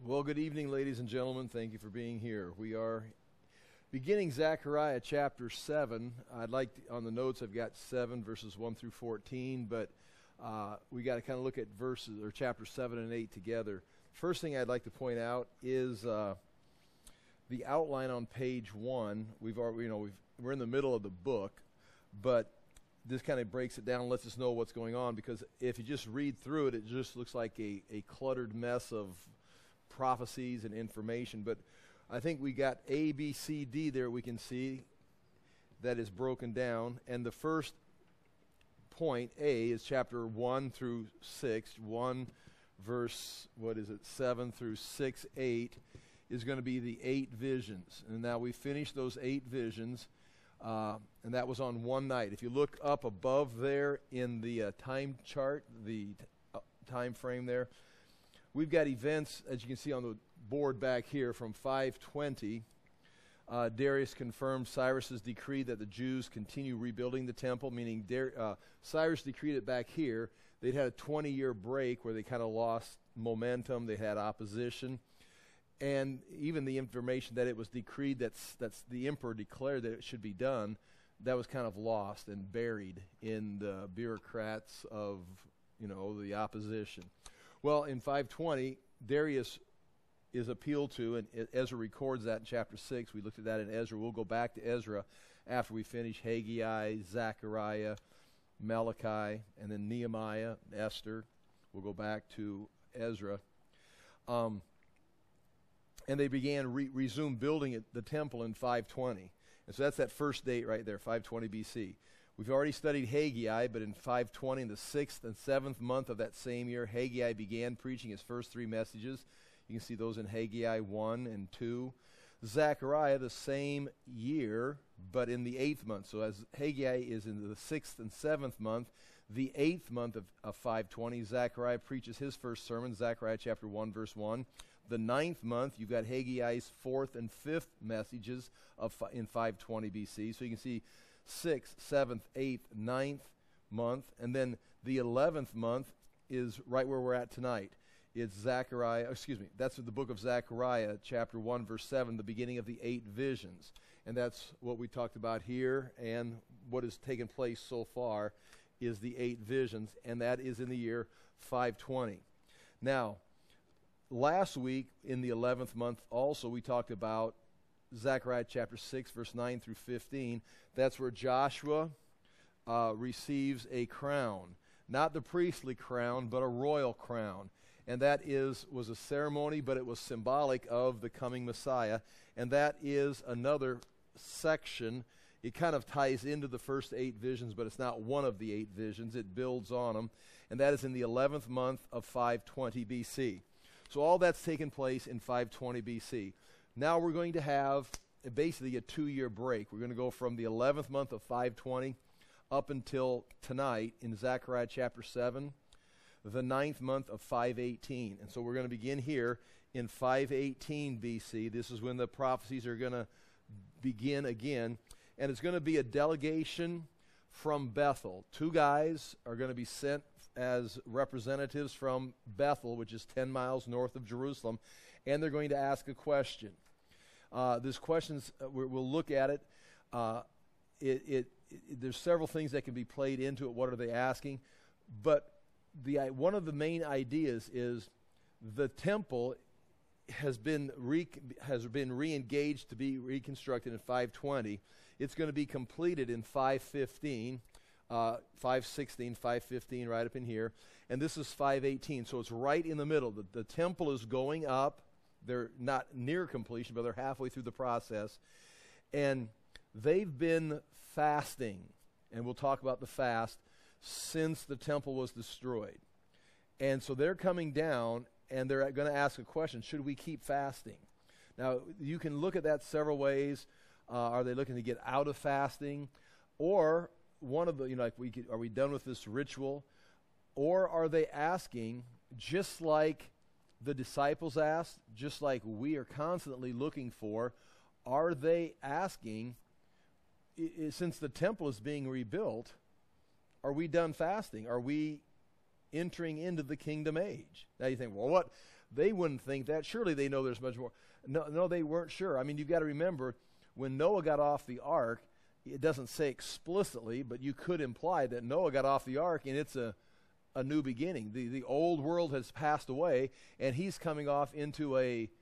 Well, good evening, ladies and gentlemen. Thank you for being here. We are beginning Zechariah chapter 7. On the notes, I've got 7 verses 1 through 14, but we got to kind of look at chapter 7 and 8 together. First thing I'd like to point out is the outline on page 1. We're in the middle of the book, but this kind of breaks it down and lets us know what's going on, because if you just read through it, it just looks like a cluttered mess of prophecies and information. But I think we got A, B, C, D there we can see that is broken down. And the first point, A, is chapter 1 through 6. 1 verse, 7 through 6, 8, is going to be the 8 visions. And now we finished those 8 visions, and that was on one night. If you look up above there in the time chart, the time frame there, we've got events, as you can see on the board back here, from 520. Darius confirmed Cyrus's decree that the Jews continue rebuilding the temple, meaning Cyrus decreed it back here. They'd had a 20-year break where they kind of lost momentum. They had opposition. And even the information that it was decreed, that's the emperor declared that it should be done, that was kind of lost and buried in the bureaucrats of, the opposition. Well, in 520, Darius is appealed to, and Ezra records that in chapter 6. We looked at that in Ezra. We'll go back to Ezra after we finish Haggai, Zechariah, Malachi, and then Nehemiah, Esther. We'll go back to Ezra. And they began resume building the temple in 520. And so that's that first date right there, 520 BC. We've already studied Haggai, but in 520, in the 6th and 7th month of that same year, Haggai began preaching his first 3 messages. You can see those in Haggai 1 and 2. Zechariah, the same year, but in the 8th month. So as Haggai is in the 6th and 7th month, the 8th month of 520, Zechariah preaches his first sermon, Zechariah chapter 1, verse 1. The 9th month, you've got Haggai's 4th and 5th messages in 520 BC. So you can see 6th, 7th, 8th, 9th month, and then the 11th month is right where we're at tonight. It's that's the book of Zechariah, chapter 1, verse 7, the beginning of the 8 visions. And that's what we talked about here, and what has taken place so far is the 8 visions, and that is in the year 520. Now, last week in the 11th month also we talked about Zechariah chapter 6, verse 9 through 15. That's where Joshua receives a crown. Not the priestly crown, but a royal crown. And that was a ceremony, but it was symbolic of the coming Messiah. And that is another section. It kind of ties into the first 8 visions, but it's not one of the 8 visions. It builds on them. And that is in the 11th month of 520 BC. So all that's taken place in 520 BC. Now we're going to have basically a 2-year break. We're going to go from the 11th month of 520 up until tonight in Zechariah chapter 7, the 9th month of 518. And so we're going to begin here in 518 BC. This is when the prophecies are going to begin again. And it's going to be a delegation from Bethel. 2 guys are going to be sent as representatives from Bethel, which is 10 miles north of Jerusalem, and they're going to ask a question. This question's, we'll look at it. There's several things that can be played into it. What are they asking? But one of the main ideas is the temple has been re-engaged to be reconstructed in 520. It's going to be completed in 515. 516, 515, right up in here. And this is 518, so it's right in the middle. The temple is going up. They're not near completion, but they're halfway through the process. And they've been fasting, and we'll talk about the fast, since the temple was destroyed. And so they're coming down, and they're going to ask a question: should we keep fasting? Now, you can look at that several ways. Are they looking to get out of fasting? Or one of the, are we done with this ritual? Or are they asking, just like the disciples asked, just like we are constantly looking for, are they asking, since the temple is being rebuilt, are we done fasting? Are we entering into the kingdom age? Now you think, well, they wouldn't think that. Surely they know there's much more. No, they weren't sure. I mean, you've got to remember, when Noah got off the ark, it doesn't say explicitly, but you could imply that Noah got off the ark and it's a new beginning. The old world has passed away, and he's coming off into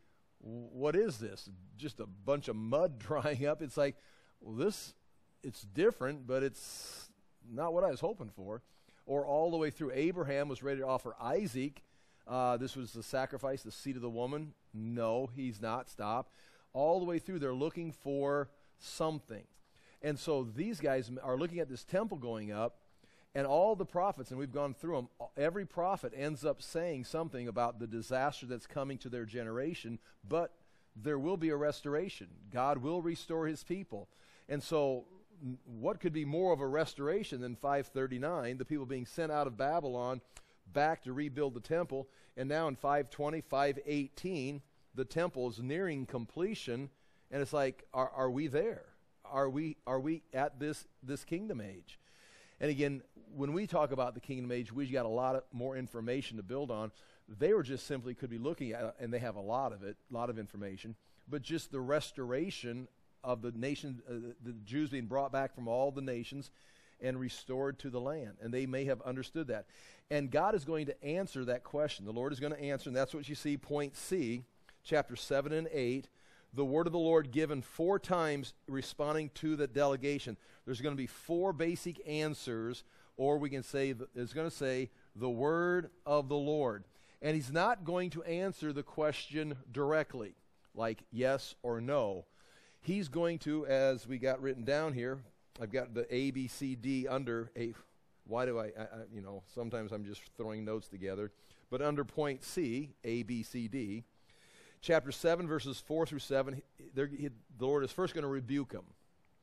what is this? Just a bunch of mud drying up. It's like, well, it's different, but it's not what I was hoping for. Or all the way through, Abraham was ready to offer Isaac. This was the sacrifice, the seed of the woman. No, he's not. Stop. All the way through, they're looking for something. And so these guys are looking at this temple going up, and all the prophets, and we've gone through them, every prophet ends up saying something about the disaster that's coming to their generation, but there will be a restoration. God will restore his people. And so what could be more of a restoration than 539, the people being sent out of Babylon back to rebuild the temple, and now in 520, 518, the temple is nearing completion, and it's like, are we there? Are we at this kingdom age? And again, when we talk about the kingdom age, we've got a lot more information to build on. They were just simply could be looking at, and they have a lot of information, but just the restoration of the nation, the Jews being brought back from all the nations and restored to the land. And they may have understood that. And God is going to answer that question. The Lord is going to answer, and that's what you see, point C, chapter 7 and 8. The word of the Lord given 4 times responding to the delegation. There's going to be 4 basic answers, or we can say, it's going to say, the word of the Lord. And he's not going to answer the question directly, like yes or no. He's going to, as we got written down here, I've got the A, B, C, D under a, why do I sometimes I'm just throwing notes together, but under point C, A, B, C, D, chapter 7, verses 4 through 7, the Lord is first going to rebuke them.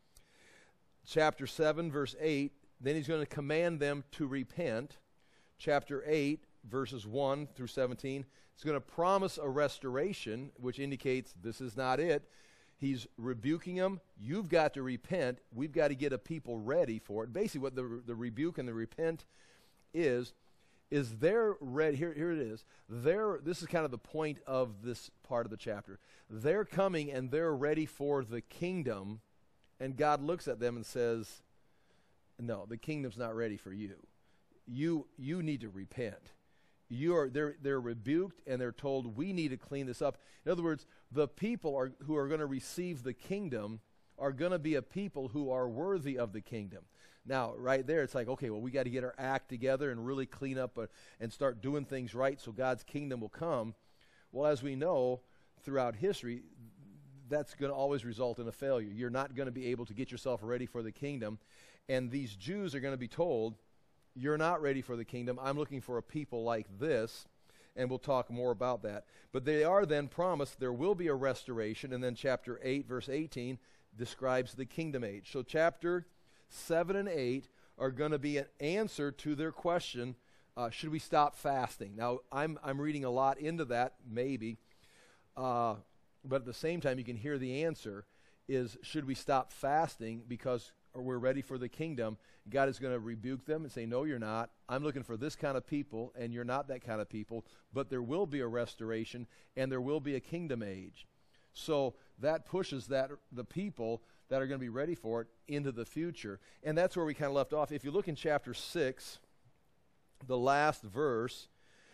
Chapter 7, verse 8, then he's going to command them to repent. Chapter 8, verses 1 through 17, he's going to promise a restoration, which indicates this is not it. He's rebuking them. You've got to repent. We've got to get a people ready for it. Basically, what the rebuke and the repent is they're ready. Here it is. This is kind of the point of this part of the chapter. They're coming and they're ready for the kingdom, and God looks at them and says, no, the kingdom's not ready for you. You need to repent. They're rebuked and they're told, we need to clean this up. In other words, the people who are going to receive the kingdom are going to be a people who are worthy of the kingdom. Now, right there, it's like, okay, well, we got to get our act together and really clean up and start doing things right so God's kingdom will come. Well, as we know, throughout history, that's going to always result in a failure. You're not going to be able to get yourself ready for the kingdom. And these Jews are going to be told, you're not ready for the kingdom. I'm looking for a people like this. And we'll talk more about that. But they are then promised there will be a restoration. And then chapter 8, verse 18, describes the kingdom age. So chapter 7 and 8 are going to be an answer to their question, should we stop fasting? Now, I'm reading a lot into that, maybe. But at the same time, you can hear the answer is, should we stop fasting because we're ready for the kingdom? God is going to rebuke them and say, no, you're not. I'm looking for this kind of people, and you're not that kind of people. But there will be a restoration, and there will be a kingdom age. So that pushes the people that are going to be ready for it into the future. And that's where we kind of left off. If you look in chapter 6, the last verse,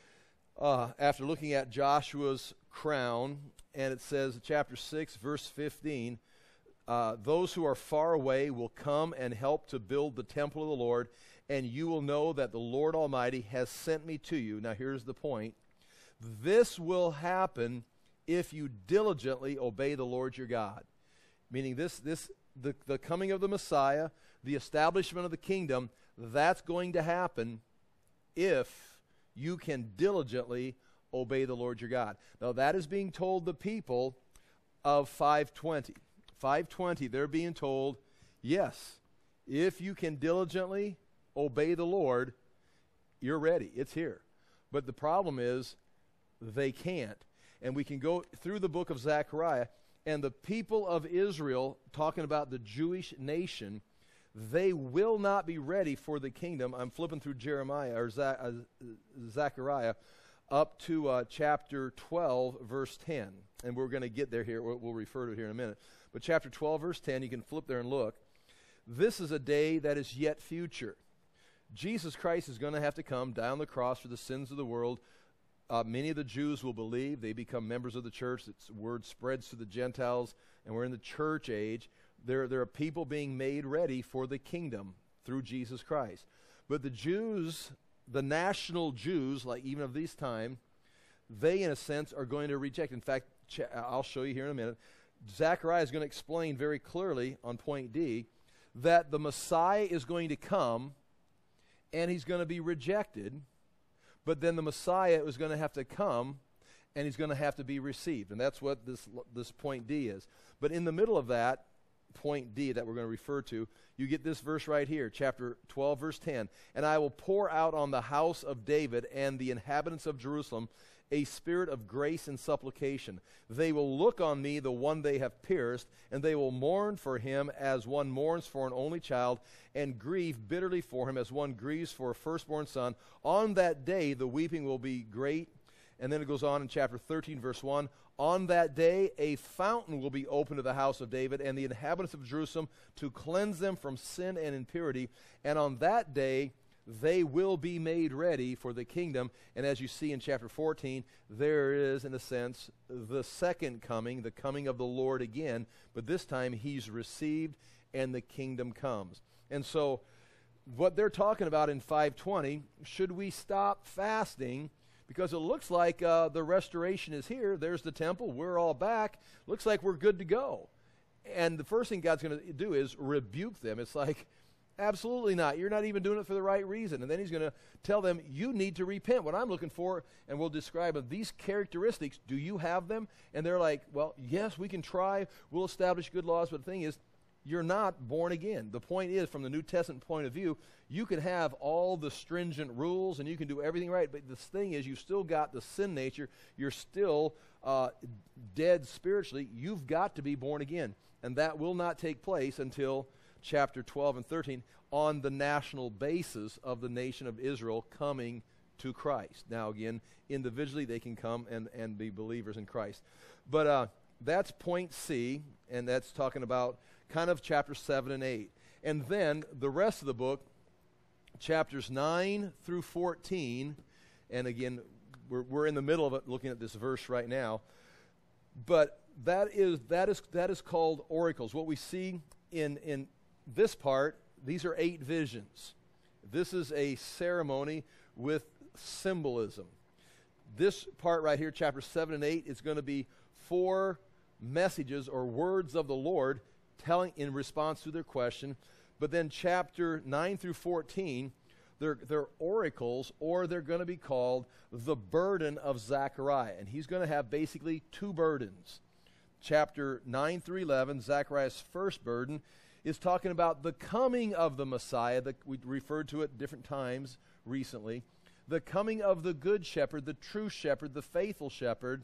after looking at Joshua's crown, and it says, chapter 6, verse 15, those who are far away will come and help to build the temple of the Lord, and you will know that the Lord Almighty has sent me to you. Now here's the point. This will happen if you diligently obey the Lord your God. Meaning the coming of the Messiah, the establishment of the kingdom, that's going to happen if you can diligently obey the Lord your God. Now that is being told the people of 520. 520, they're being told, yes, if you can diligently obey the Lord, you're ready. It's here. But the problem is they can't. And we can go through the book of Zechariah, and the people of Israel, talking about the Jewish nation, they will not be ready for the kingdom. I'm flipping through Jeremiah or Zechariah. up to chapter 12, verse 10. And we're going to get there here. We'll refer to it here in a minute. But chapter 12, verse 10, you can flip there and look. This is a day that is yet future. Jesus Christ is going to have to come down the cross for the sins of the world. Many of the Jews will believe. They become members of the church. The word spreads to the Gentiles, and we're in the church age. There are people being made ready for the kingdom through Jesus Christ. But the Jews, the national Jews, like even of this time, they, in a sense, are going to reject. In fact, I'll show you here in a minute. Zechariah is going to explain very clearly on point D that the Messiah is going to come and he's going to be rejected, but then the Messiah is going to have to come and he's going to have to be received. And that's what this point D is. But in the middle of that, point D that we're going to refer to, you get this verse right here, chapter 12, verse 10. And I will pour out on the house of David and the inhabitants of Jerusalem a spirit of grace and supplication. They will look on me, the one they have pierced, and they will mourn for him as one mourns for an only child, and grieve bitterly for him as one grieves for a firstborn son. On that day the weeping will be great. And then it goes on in chapter 13, verse 1. On that day a fountain will be opened to the house of David and the inhabitants of Jerusalem to cleanse them from sin and impurity. And on that day they will be made ready for the kingdom. And as you see in chapter 14, there is, in a sense, the second coming, the coming of the Lord again. But this time he's received and the kingdom comes. And so what they're talking about in 520, should we stop fasting? Because it looks like the restoration is here. There's the temple. We're all back. Looks like we're good to go. And the first thing God's going to do is rebuke them. It's like, absolutely not. You're not even doing it for the right reason. And then he's going to tell them, you need to repent. What I'm looking for, and we'll describe them, these characteristics, do you have them? And they're like, well, yes, we can try. We'll establish good laws. But the thing is, you're not born again. The point is, from the New Testament point of view, you can have all the stringent rules and you can do everything right, but the thing is, you've still got the sin nature. You're still dead spiritually. You've got to be born again. And that will not take place until chapter 12 and 13 on the national basis of the nation of Israel coming to Christ. Now, again, individually they can come and be believers in Christ. But that's point C, and that's talking about kind of chapter 7 and 8. And then the rest of the book, chapters 9 through 14, and again, we're in the middle of it looking at this verse right now, but that is called oracles. What we see in this part, these are 8 visions. This is a ceremony with symbolism. This part right here, chapter 7 and 8, is going to be 4 messages or words of the Lord telling in response to their question. But then chapter 9 through 14, they're oracles, or they're going to be called the burden of Zechariah. And he's going to have basically 2 burdens. Chapter 9 through 11, Zechariah's first burden, is talking about the coming of the Messiah. We referred to it different times recently. The coming of the good shepherd, the true shepherd, the faithful shepherd,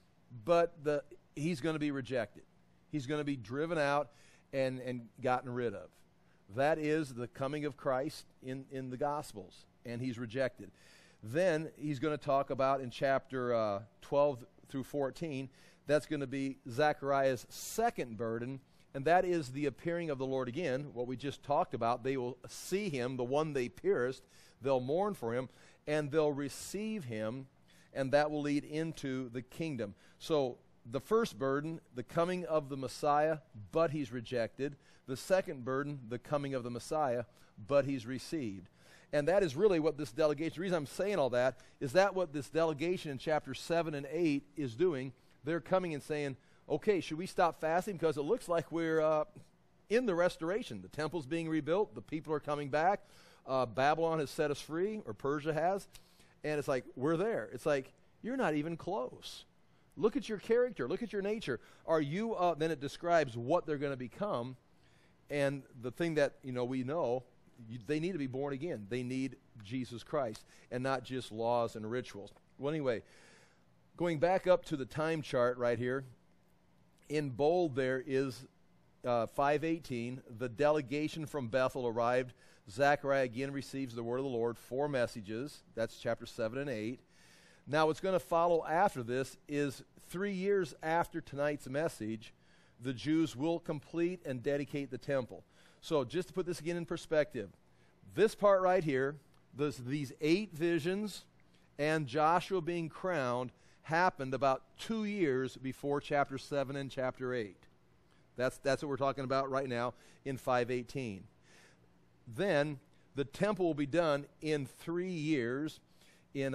but he's going to be rejected. He's going to be driven out and gotten rid of. That is the coming of Christ in the Gospels, and he's rejected. Then he's going to talk about in chapter 12 through 14, that's going to be Zechariah's second burden, and that is the appearing of the Lord again, what we just talked about. They will see him, the one they pierced, they'll mourn for him, and they'll receive him, and that will lead into the kingdom. So the first burden, the coming of the Messiah, but he's rejected. The second burden, the coming of the Messiah, but he's received. And that is really what this delegation, the reason I'm saying all that, is that what this delegation in chapter 7 and 8 is doing. They're coming and saying, okay, should we stop fasting? Because it looks like we're in the restoration. The temple's being rebuilt. The people are coming back. Babylon has set us free, or Persia has. And it's like, we're there. It's like, you're not even close. Look at your character. Look at your nature. Are you, then it describes what they're going to become. And the thing that, we know, they need to be born again. They need Jesus Christ and not just laws and rituals. Well, anyway, going back up to the time chart right here, in bold there is 5:18. The delegation from Bethel arrived. Zechariah again receives the word of the Lord, 4 messages. That's chapter 7 and 8. Now, what's going to follow after this is 3 years after tonight's message, the Jews will complete and dedicate the temple. So just to put this again in perspective, this part right here, these 8 visions and Joshua being crowned happened about 2 years before chapter 7 and chapter 8. That's what we're talking about right now in 518. Then the temple will be done in 3 years in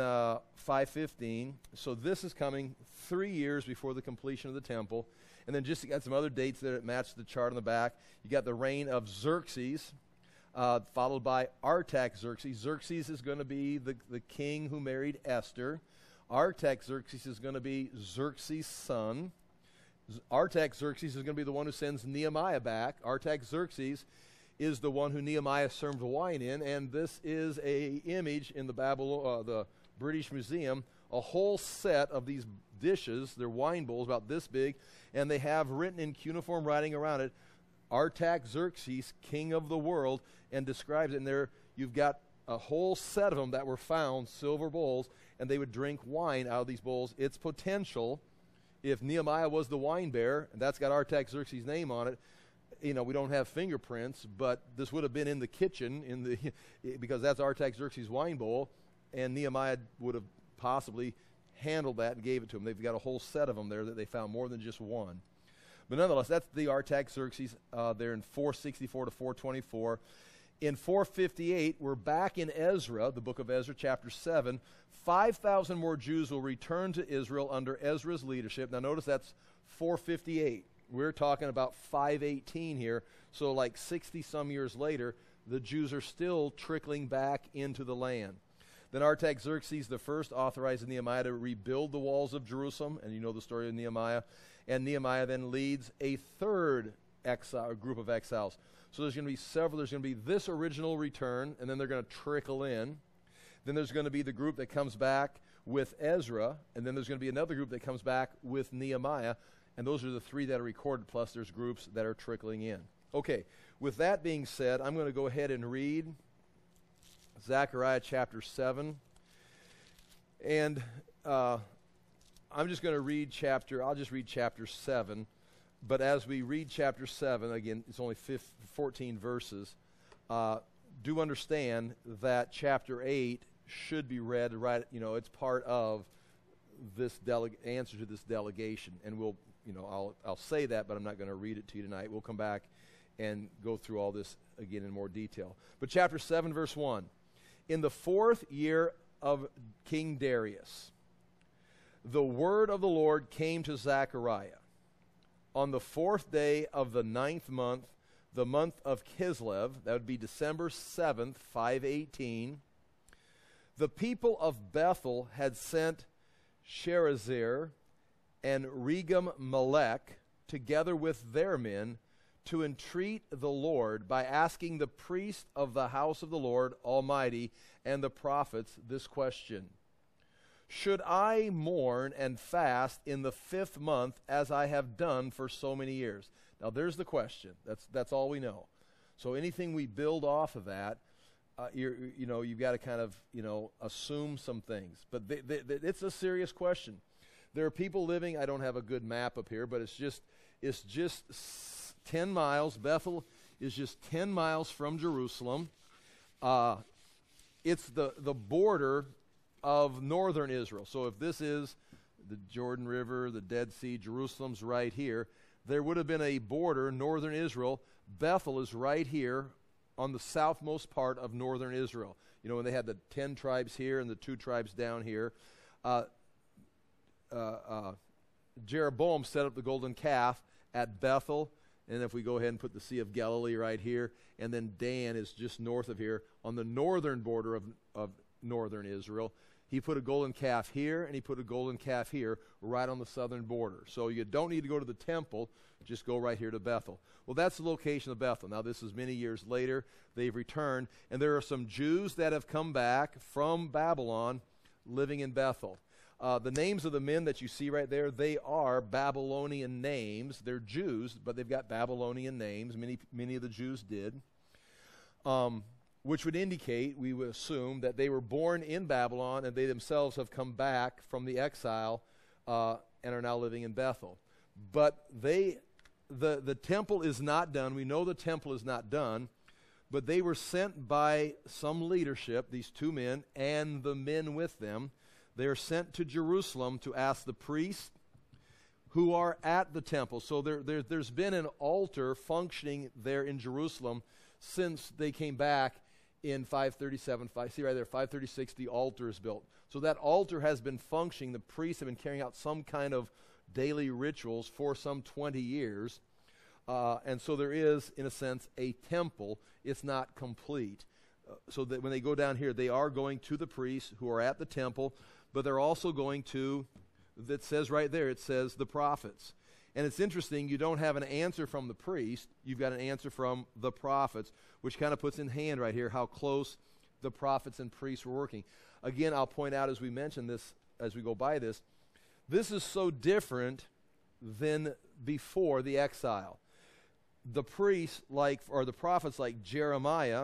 515. So this is coming 3 years before the completion of the temple. And then just got some other dates that match the chart on the back. You got the reign of Xerxes, followed by Artaxerxes. Xerxes is going to be the king who married Esther. Artaxerxes is going to be Xerxes' son. Artaxerxes is going to be the one who sends Nehemiah back. Artaxerxes is the one who Nehemiah served wine in, and this is a image in the British Museum, a whole set of these dishes. They're wine bowls about this big, and they have written in cuneiform writing around it, Artaxerxes, king of the world, and describes it. And there you've got a whole set of them that were found, silver bowls, and they would drink wine out of these bowls. Its potential, if Nehemiah was the wine bearer, and that's got Artaxerxes' name on it, we don't have fingerprints, but this would have been in the kitchen because that's Artaxerxes' wine bowl, and Nehemiah would have possibly handled that and gave it to him. They've got a whole set of them there that they found, more than just one. But nonetheless, that's the Artaxerxes there in 464 to 424. In 458, we're back in Ezra, the book of Ezra, chapter 7. 5,000 more Jews will return to Israel under Ezra's leadership. Now notice that's 458. We're talking about 518 here, so like 60-some years later, the Jews are still trickling back into the land. Then Artaxerxes the first authorized Nehemiah to rebuild the walls of Jerusalem, and you know the story of Nehemiah. And Nehemiah then leads a third group of exiles. So there's going to be several. There's going to be this original return, and then they're going to trickle in. Then there's going to be the group that comes back with Ezra, and then there's going to be another group that comes back with Nehemiah. And those are the 3 that are recorded, plus there's groups that are trickling in. Okay, with that being said, I'm going to go ahead and read Zechariah chapter 7. And I'm just going to read I'll just read chapter 7. But as we read chapter 7, again, it's only 14 verses, do understand that chapter 8 should be read right, it's part of this answer to this delegation. And I'll say that, but I'm not going to read it to you tonight. We'll come back and go through all this again in more detail. But chapter 7, verse 1. In the 4th year of King Darius, the word of the Lord came to Zechariah. On the 4th day of the 9th month, the month of Kislev, that would be December 7th, 518, the people of Bethel had sent Sherezer and Regem-Melech together with their men to entreat the Lord by asking the priest of the house of the Lord Almighty and the prophets this question: should I mourn and fast in the 5th month as I have done for so many years? Now there's the question. That's all we know. So anything we build off of that, you've got to kind of assume some things. But it's a serious question. There are people living. I don't have a good map up here, but it's just 10 miles. Bethel is just 10 miles from Jerusalem. It's the border of northern Israel. So if this is the Jordan River, the Dead Sea, Jerusalem's right here, there would have been a border, northern Israel. Bethel is right here on the southmost part of northern Israel. When they had the 10 tribes here and the 2 tribes down here. Jeroboam set up the golden calf at Bethel, and if we go ahead and put the Sea of Galilee right here, and then Dan is just north of here on the northern border of northern Israel. He put a golden calf here, and he put a golden calf here right on the southern border. So you don't need to go to the temple, just go right here to Bethel. Well, that's the location of Bethel. Now, this is many years later. They've returned, and there are some Jews that have come back from Babylon living in Bethel. The names of the men that you see right there, they are Babylonian names. They're Jews, but they've got Babylonian names. Many of the Jews did. which would indicate, we would assume, that they were born in Babylon and they themselves have come back from the exile and are now living in Bethel. But the temple is not done. We know the temple is not done, but they were sent by some leadership, these two men, and the men with them. They are sent to Jerusalem to ask the priests who are at the temple. So there's been an altar functioning there in Jerusalem since they came back in 537. See right there, 536, the altar is built. So that altar has been functioning. The priests have been carrying out some kind of daily rituals for some 20 years. And so there is, in a sense, a temple. It's not complete. So that when they go down here, they are going to the priests who are at the temple, but they're also going to, that says right there, it says the prophets. And it's interesting, you don't have an answer from the priest, you've got an answer from the prophets, which kind of puts in hand right here how close the prophets and priests were working. Again, I'll point out as we mention this, as we go by this is so different than before the exile. The priests or the prophets like Jeremiah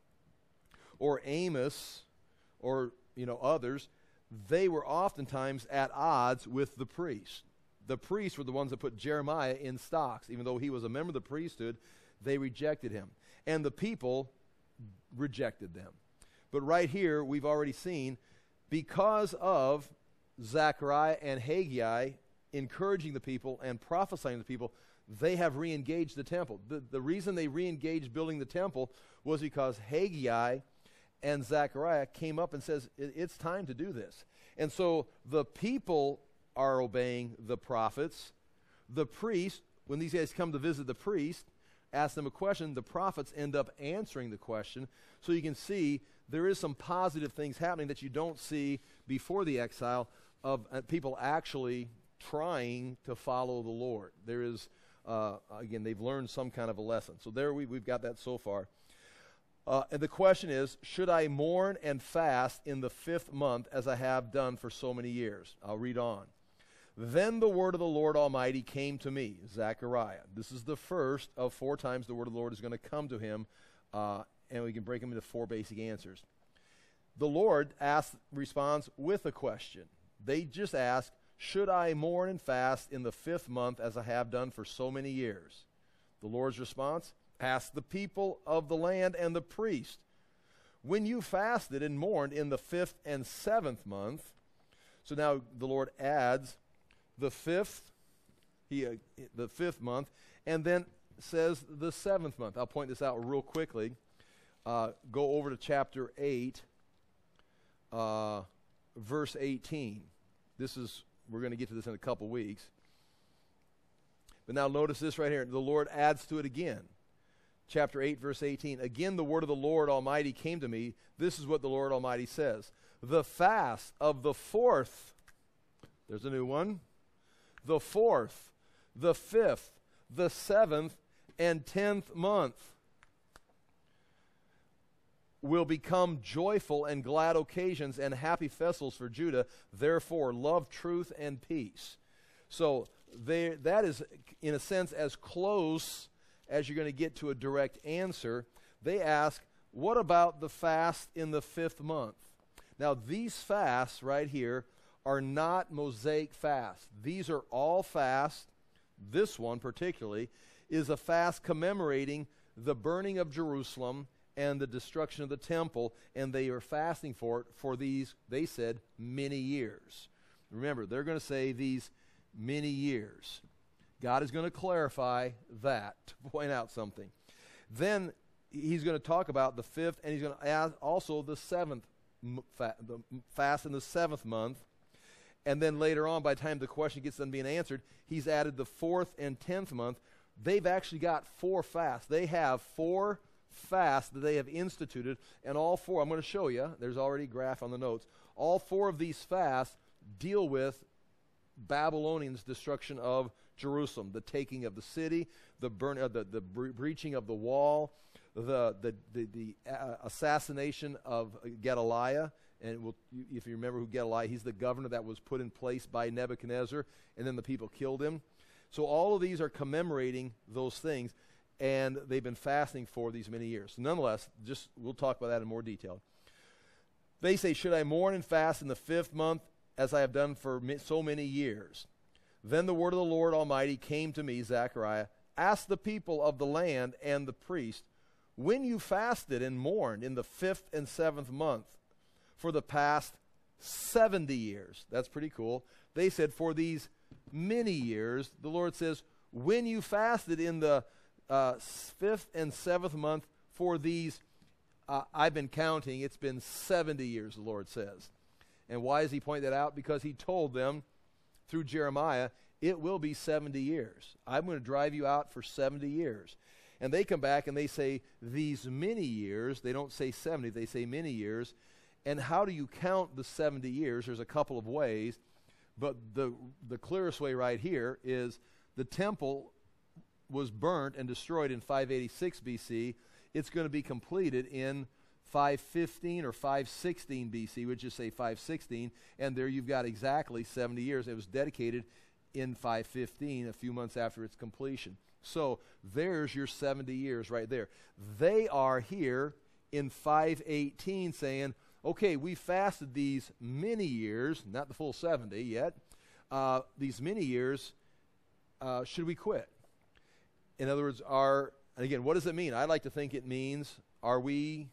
or Amos or others, they were oftentimes at odds with the priests. The priests were the ones that put Jeremiah in stocks. Even though he was a member of the priesthood, they rejected him. And the people rejected them. But right here, we've already seen, because of Zechariah and Haggai encouraging the people and prophesying to the people, they have re-engaged the temple. The reason they re-engaged building the temple was because Haggai and Zechariah came up and says, it's time to do this. And so the people are obeying the prophets. The priest, when these guys come to visit the priest, ask them a question, the prophets end up answering the question. So you can see there is some positive things happening that you don't see before the exile of people actually trying to follow the Lord. There is, again, they've learned some kind of a lesson. So there we've got that so far. And the question is, should I mourn and fast in the 5th month as I have done for so many years? I'll read on. Then the word of the Lord Almighty came to me, Zechariah. This is the first of 4 times the word of the Lord is going to come to him, and we can break them into 4 basic answers. The Lord responds with a question. They just ask, should I mourn and fast in the 5th month as I have done for so many years? The Lord's response, ask the people of the land and the priest. When you fasted and mourned in the 5th and 7th month, so now the Lord adds the 5th month, and then says the 7th month. I'll point this out real quickly. Go over to chapter 8, verse 18. We're going to get to this in a couple weeks. But now notice this right here. The Lord adds to it again. Chapter 8, verse 18. Again, the word of the Lord Almighty came to me. This is what the Lord Almighty says. The fast of the 4th, there's a new one, the 4th, the 5th, the 7th, and 10th month will become joyful and glad occasions and happy festivals for Judah. Therefore, love, truth, and peace. So that is, in a sense, as close as you're going to get to a direct answer. They ask, what about the fast in the 5th month? Now, these fasts right here are not Mosaic fasts. These are all fasts. This one particularly is a fast commemorating the burning of Jerusalem and the destruction of the temple, and they are fasting for it for these, they said, many years. Remember, they're going to say these many years. God is going to clarify that, to point out something. Then he's going to talk about the 5th, and he's going to add also the 7th, the fast in the 7th month. And then later on, by the time the question gets done being answered, he's added the 4th and 10th month. They've actually got 4 fasts. They have 4 fasts that they have instituted, and all 4, I'm going to show you, there's already a graph on the notes, all 4 of these fasts deal with Babylonians' destruction of Jerusalem, the taking of the city, the breaching of the wall, the assassination of Gedaliah. And if you remember who Gedaliah, he's the governor that was put in place by Nebuchadnezzar, and then the people killed him. So all of these are commemorating those things. and they've been fasting for these many years. Nonetheless, we'll talk about that in more detail. They say, should I mourn and fast in the 5th month as I have done for so many years? Then the word of the Lord Almighty came to me, Zechariah, ask the people of the land and the priest, when you fasted and mourned in the 5th and 7th month for the past 70 years. That's pretty cool. They said, for these many years, the Lord says, when you fasted in the 5th and 7th month for these, I've been counting, it's been 70 years, the Lord says. And why does he point that out? Because he told them through Jeremiah, it will be 70 years. I'm going to drive you out for 70 years. And they come back and they say, these many years. They don't say 70, they say many years. And how do you count the 70 years? There's a couple of ways. But the clearest way right here is the temple was burnt and destroyed in 586 BC. It's going to be completed in 515 or 516 BC, which is say 516, and there you've got exactly 70 years. It was dedicated in 515, a few months after its completion. So there's your 70 years right there. They are here in 518 saying, okay, we fasted these many years, not the full 70 yet, these many years, should we quit? In other words, and again, what does it mean? I like to think it means, are we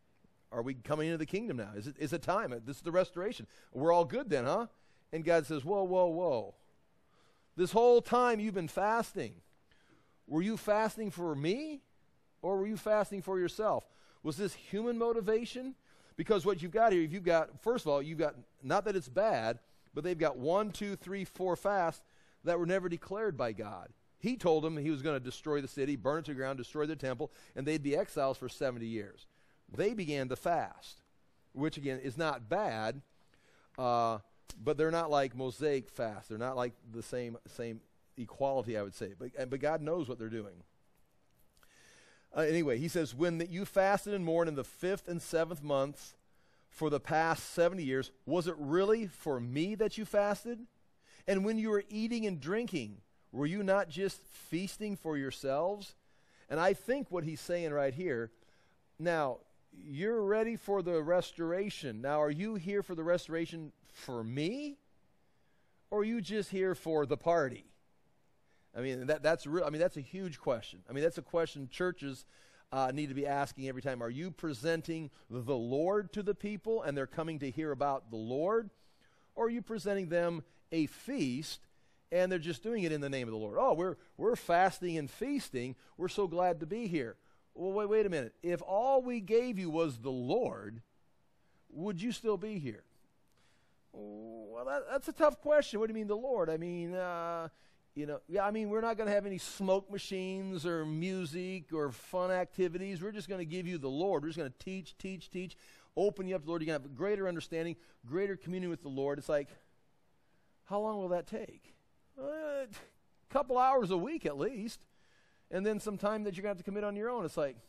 coming into the kingdom now? Is it time? This is the restoration. We're all good then, huh? And God says, whoa, whoa, whoa. This whole time you've been fasting. Were you fasting for me, or were you fasting for yourself? Was this human motivation? Because what you've got here, first of all, you've got, not that it's bad, but they've got 1, 2, 3, 4 fasts that were never declared by God. He told them he was going to destroy the city, burn it to the ground, destroy the temple, and they'd be exiles for 70 years. They began to fast, which again is not bad, but they're not like Mosaic fast. They're not like the same equality, I would say. But God knows what they're doing. Anyway, he says, when you fasted and mourned in the 5th and 7th months for the past 70 years, was it really for me that you fasted? And when you were eating and drinking, were you not just feasting for yourselves? And I think what he's saying right here, now, you're ready for the restoration. Now, are you here for the restoration for me? Or are you just here for the party? I mean, that's a huge question. I mean, that's a question churches need to be asking every time. Are you presenting the Lord to the people and they're coming to hear about the Lord? Or are you presenting them a feast and they're just doing it in the name of the Lord? Oh, we're fasting and feasting. We're so glad to be here. Well, wait a minute. If all we gave you was the Lord, would you still be here? Well, that's a tough question. What do you mean the Lord? I mean, we're not going to have any smoke machines or music or fun activities. We're just going to give you the Lord. We're just going to teach, open you up to the Lord. You're going to have a greater understanding, greater communion with the Lord. It's like, how long will that take? A couple hours a week at least. And then some time that you're going to have to commit on your own. It's like,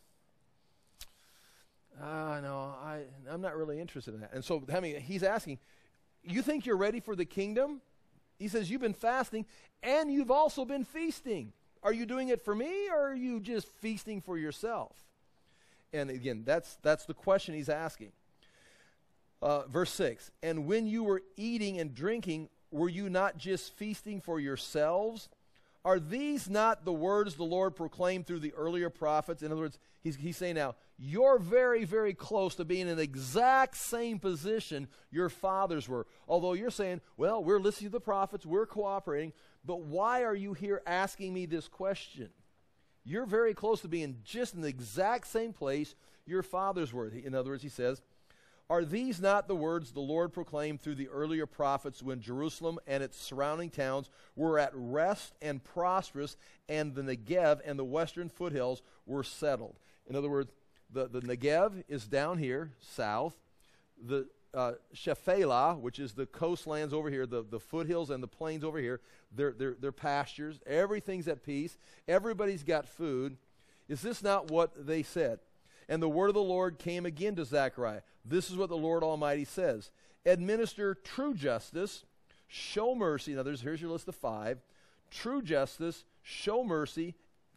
no, I'm not really interested in that. And so he's asking, you think you're ready for the kingdom? He says, you've been fasting and you've also been feasting. Are you doing it for me or are you just feasting for yourself? And again, that's the question he's asking. Verse 6, and when you were eating and drinking, were you not just feasting for yourselves? Are these not the words the Lord proclaimed through the earlier prophets? In other words, he's saying now, you're very, very close to being in the exact same position your fathers were. Although you're saying, well, we're listening to the prophets, we're cooperating, but why are you here asking me this question? You're very close to being just in the exact same place your fathers were. In other words, he says, are these not the words the Lord proclaimed through the earlier prophets when Jerusalem and its surrounding towns were at rest and prosperous, and the Negev and the western foothills were settled? In other words, the Negev is down here, south. The Shephelah, which is the coastlands over here, the foothills and the plains over here, they're pastures. Everything's at peace. Everybody's got food. Is this not what they said? And the word of the Lord came again to Zechariah. This is what the Lord Almighty says. Administer true justice, show mercy. Now, here's your list of 5. True justice, show mercy,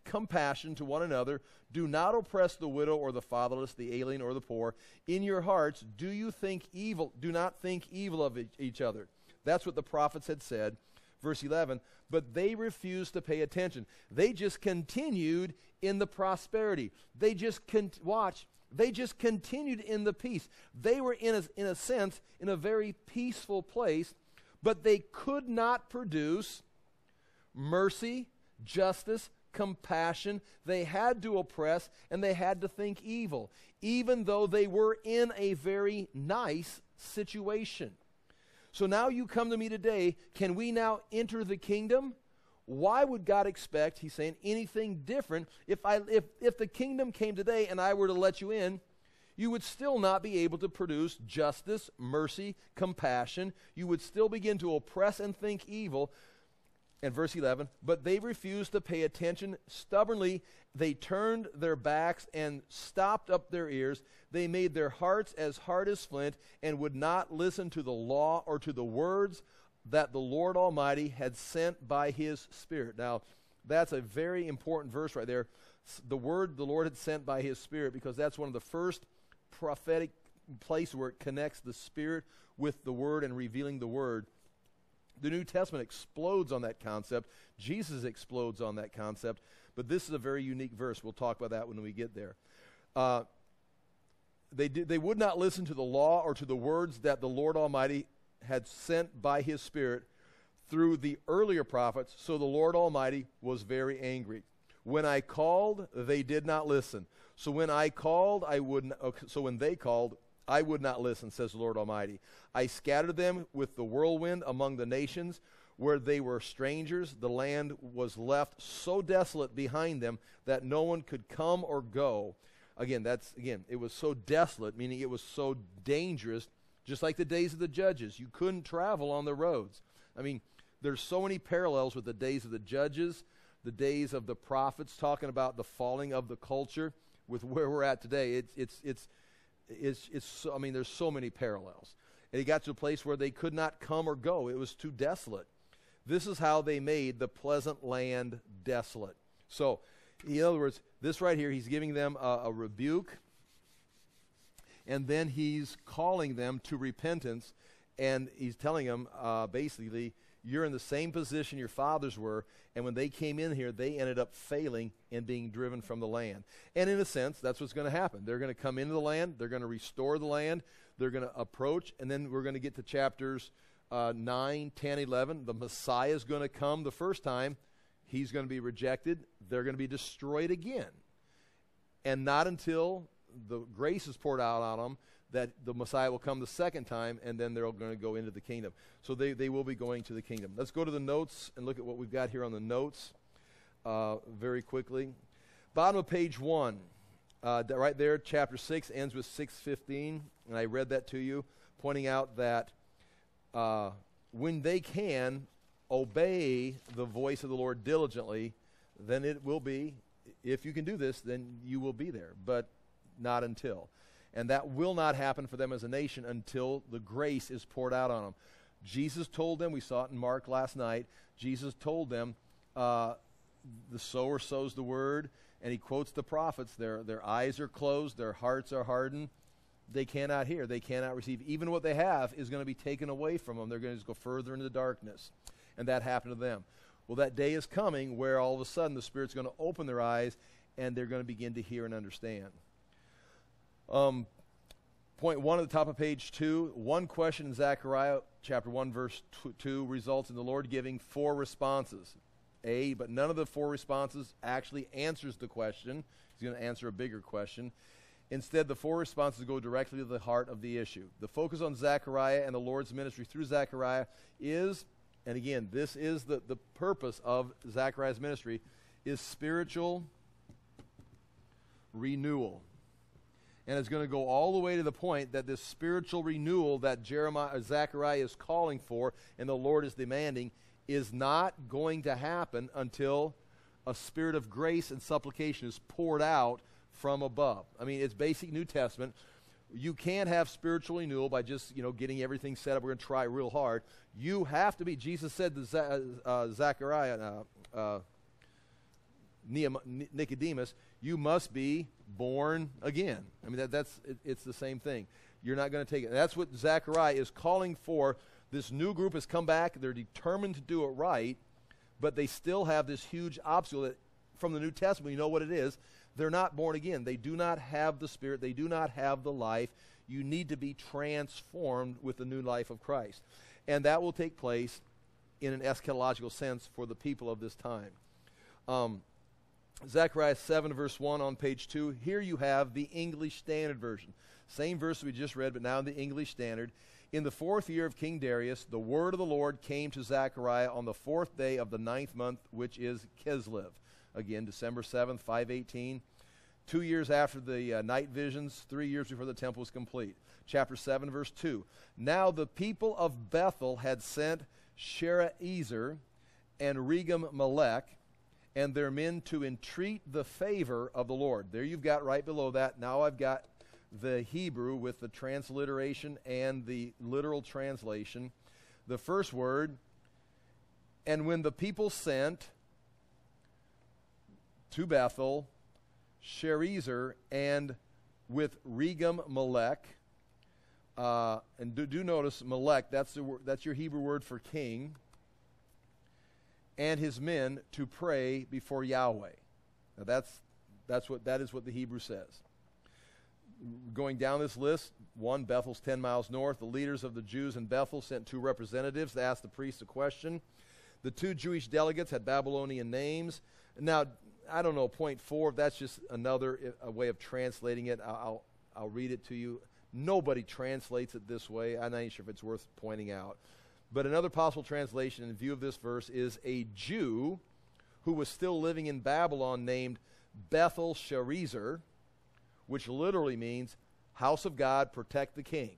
compassion to one another. Do not oppress the widow or the fatherless, the alien or the poor. In your hearts, do not think evil of each other. That's what the prophets had said. Verse 11, but they refused to pay attention. They just continued in the prosperity. They just continued in the peace. They were, in a sense, in a very peaceful place, but they could not produce mercy, justice, compassion. They had to oppress, and they had to think evil, even though they were in a very nice situation. So now you come to me today, can we now enter the kingdom? Why would God expect, he's saying, anything different? If the kingdom came today and I were to let you in, you would still not be able to produce justice, mercy, compassion. You would still begin to oppress and think evil. And verse 11, but they refused to pay attention. Stubbornly, they turned their backs and stopped up their ears. They made their hearts as hard as flint and would not listen to the law or to the words that the Lord Almighty had sent by his Spirit. Now, that's a very important verse right there. The word the Lord had sent by his Spirit, because that's one of the first prophetic places where it connects the Spirit with the Word and revealing the Word. The New Testament explodes on that concept. Jesus explodes on that concept. But this is a very unique verse. We'll talk about that when we get there. They would not listen to the law or to the words that the Lord Almighty had sent by his Spirit through the earlier prophets, so the Lord Almighty was very angry. When I called, they did not listen. So when I called, so when they called, I would not listen, says the Lord Almighty. I scattered them with the whirlwind among the nations where they were strangers. The land was left so desolate behind them that no one could come or go. Again, it was so desolate, meaning it was so dangerous, just like the days of the judges. You couldn't travel on the roads. I mean, there's so many parallels with the days of the judges, the days of the prophets, talking about the falling of the culture with where we're at today. I mean, there's so many parallels. And it got to a place where they could not come or go. It was too desolate. This is how they made the pleasant land desolate. So, in other words, this right here, he's giving them a rebuke, and then he's calling them to repentance, and he's telling them, basically, you're in the same position your fathers were, and when they came in here, they ended up failing and being driven from the land. And in a sense, that's what's going to happen. They're going to come into the land, they're going to restore the land, they're going to approach, and then we're going to get to chapters 9, 10, 11. The Messiah is going to come the first time. He's going to be rejected. They're going to be destroyed again. And not until the grace is poured out on them that the Messiah will come the second time, and then they're going to go into the kingdom. So they will be going to the kingdom. Let's go to the notes and look at what we've got here on the notes very quickly. Bottom of page 1, right there, chapter 6 ends with 6:15, and I read that to you, pointing out that when they can obey the voice of the Lord diligently, then it will be, if you can do this, then you will be there, but not until. And that will not happen for them as a nation until the grace is poured out on them. Jesus told them, we saw it in Mark last night, Jesus told them, the sower sows the word, and he quotes the prophets. Their eyes are closed, their hearts are hardened. They cannot hear, they cannot receive. Even what they have is going to be taken away from them. They're going to just go further into the darkness. And that happened to them. Well, that day is coming where all of a sudden the Spirit's going to open their eyes and they're going to begin to hear and understand. Point 1 at the top of page 2, one question in Zechariah chapter 1 verse 2 results in the Lord giving 4 responses. But none of the 4 responses actually answers the question. He's going to answer a bigger question. Instead, the 4 responses go directly to the heart of the issue. The focus on Zechariah and the Lord's ministry through Zechariah is, and again, this is the purpose of Zechariah's ministry, is spiritual renewal. And it's going to go all the way to the point that this spiritual renewal that Zechariah is calling for and the Lord is demanding is not going to happen until a spirit of grace and supplication is poured out from above. I mean, it's basic New Testament. You can't have spiritual renewal by just, getting everything set up. We're going to try real hard. You have to be, Jesus said to Zechariah, Nicodemus, you must be born again. I mean, it's the same thing. You're not going to take it. That's what Zechariah is calling for. This new group has come back. They're determined to do it right, but they still have this huge obstacle that from the New Testament, you know what it is. They're not born again. They do not have the Spirit. They do not have the life. You need to be transformed with the new life of Christ. And that will take place in an eschatological sense for the people of this time. Zechariah 7, verse 1 on page 2. Here you have the English Standard Version. Same verse we just read, but now in the English Standard. In the 4th year of King Darius, the word of the Lord came to Zechariah on the 4th day of the 9th month, which is Kislev. Again, December 7th, 518. 2 years after the night visions, 3 years before the temple was complete. Chapter 7, verse 2. Now the people of Bethel had sent Sherezer and Regem-Melech and their men to entreat the favor of the Lord. There you've got right below that. Now I've got the Hebrew with the transliteration and the literal translation. The first word, and when the people sent to Bethel, Sherezer, and with Regem-Melech, and do notice Melech, that's your Hebrew word for king, and his men to pray before Yahweh. Now that is what the Hebrew says. Going down this list, 1, Bethel's 10 miles north. The leaders of the Jews in Bethel sent 2 representatives to ask the priest a question. The 2 Jewish delegates had Babylonian names. Now, I don't know, point 4, that's just another way of translating it. I'll read it to you. Nobody translates it this way. I'm not even sure if it's worth pointing out. But another possible translation in view of this verse is a Jew who was still living in Babylon named Bethel Sherezer, which literally means house of God, protect the king.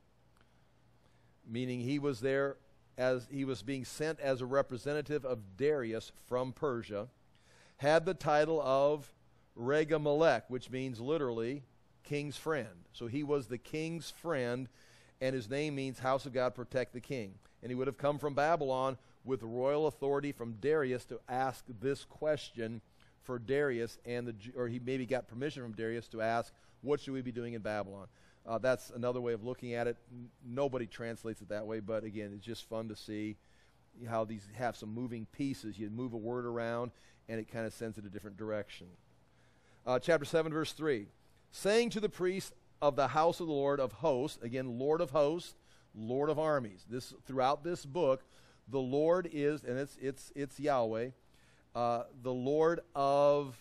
Meaning he was there as he was being sent as a representative of Darius from Persia, had the title of Regem-Melech, which means literally king's friend. So he was the king's friend, and his name means house of God, protect the king. And he would have come from Babylon with royal authority from Darius to ask this question for Darius, or he maybe got permission from Darius to ask, what should we be doing in Babylon? That's another way of looking at it. Nobody translates it that way, but again, it's just fun to see how these have some moving pieces. You move a word around, and it kind of sends it a different direction. Chapter 7, verse 3. Saying to the priests of the house of the Lord of hosts, again, Lord of hosts, Lord of armies. Throughout this book, the Lord is, and it's Yahweh, the Lord of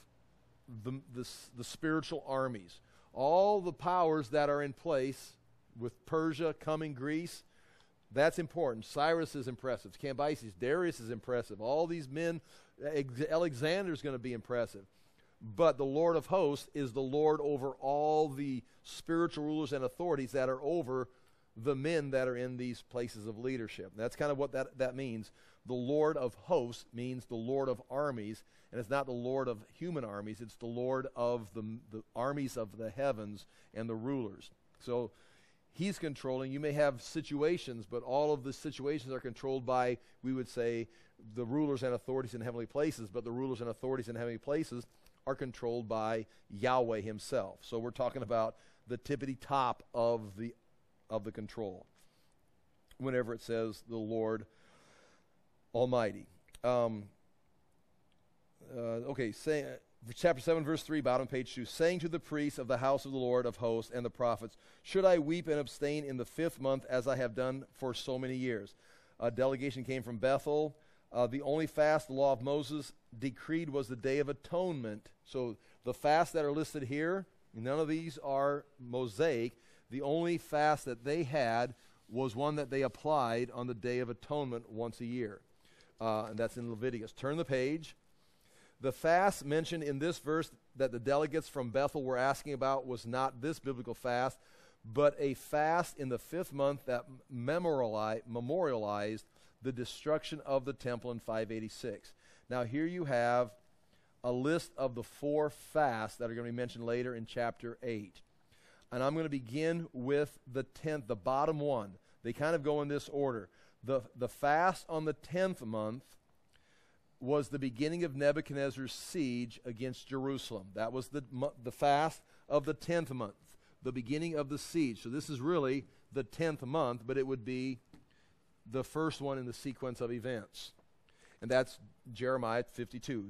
the spiritual armies. All the powers that are in place with Persia coming, Greece, that's important. Cyrus is impressive. Cambyses, Darius is impressive. All these men, Alexander's going to be impressive. But the Lord of hosts is the Lord over all the spiritual rulers and authorities that are over the men that are in these places of leadership. That's kind of what that means. The Lord of hosts means the Lord of armies, and it's not the Lord of human armies. It's the Lord of the armies of the heavens and the rulers. So he's controlling. You may have situations, but all of the situations are controlled by, we would say, the rulers and authorities in heavenly places, but the rulers and authorities in heavenly places are controlled by Yahweh himself. So we're talking about the tippity top of the control whenever it says the Lord Almighty. Chapter 7, verse 3, bottom page 2, saying to the priests of the house of the Lord of hosts and the prophets, should I weep and abstain in the 5th month as I have done for so many years? A delegation came from Bethel. The only fast the law of Moses decreed was the Day of Atonement. So the fasts that are listed here, none of these are Mosaic. The only fast that they had was one that they applied on the Day of Atonement once a year. And that's in Leviticus. Turn the page. The fast mentioned in this verse that the delegates from Bethel were asking about was not this biblical fast, but a fast in the 5th month that memorialized the destruction of the temple in 586. Now here you have a list of the 4 fasts that are going to be mentioned later in chapter 8. And I'm going to begin with the 10th, the bottom one. They kind of go in this order. The fast on the 10th month was the beginning of Nebuchadnezzar's siege against Jerusalem. That was the fast of the 10th month, the beginning of the siege. So this is really the 10th month, but it would be the first one in the sequence of events. And that's Jeremiah 52,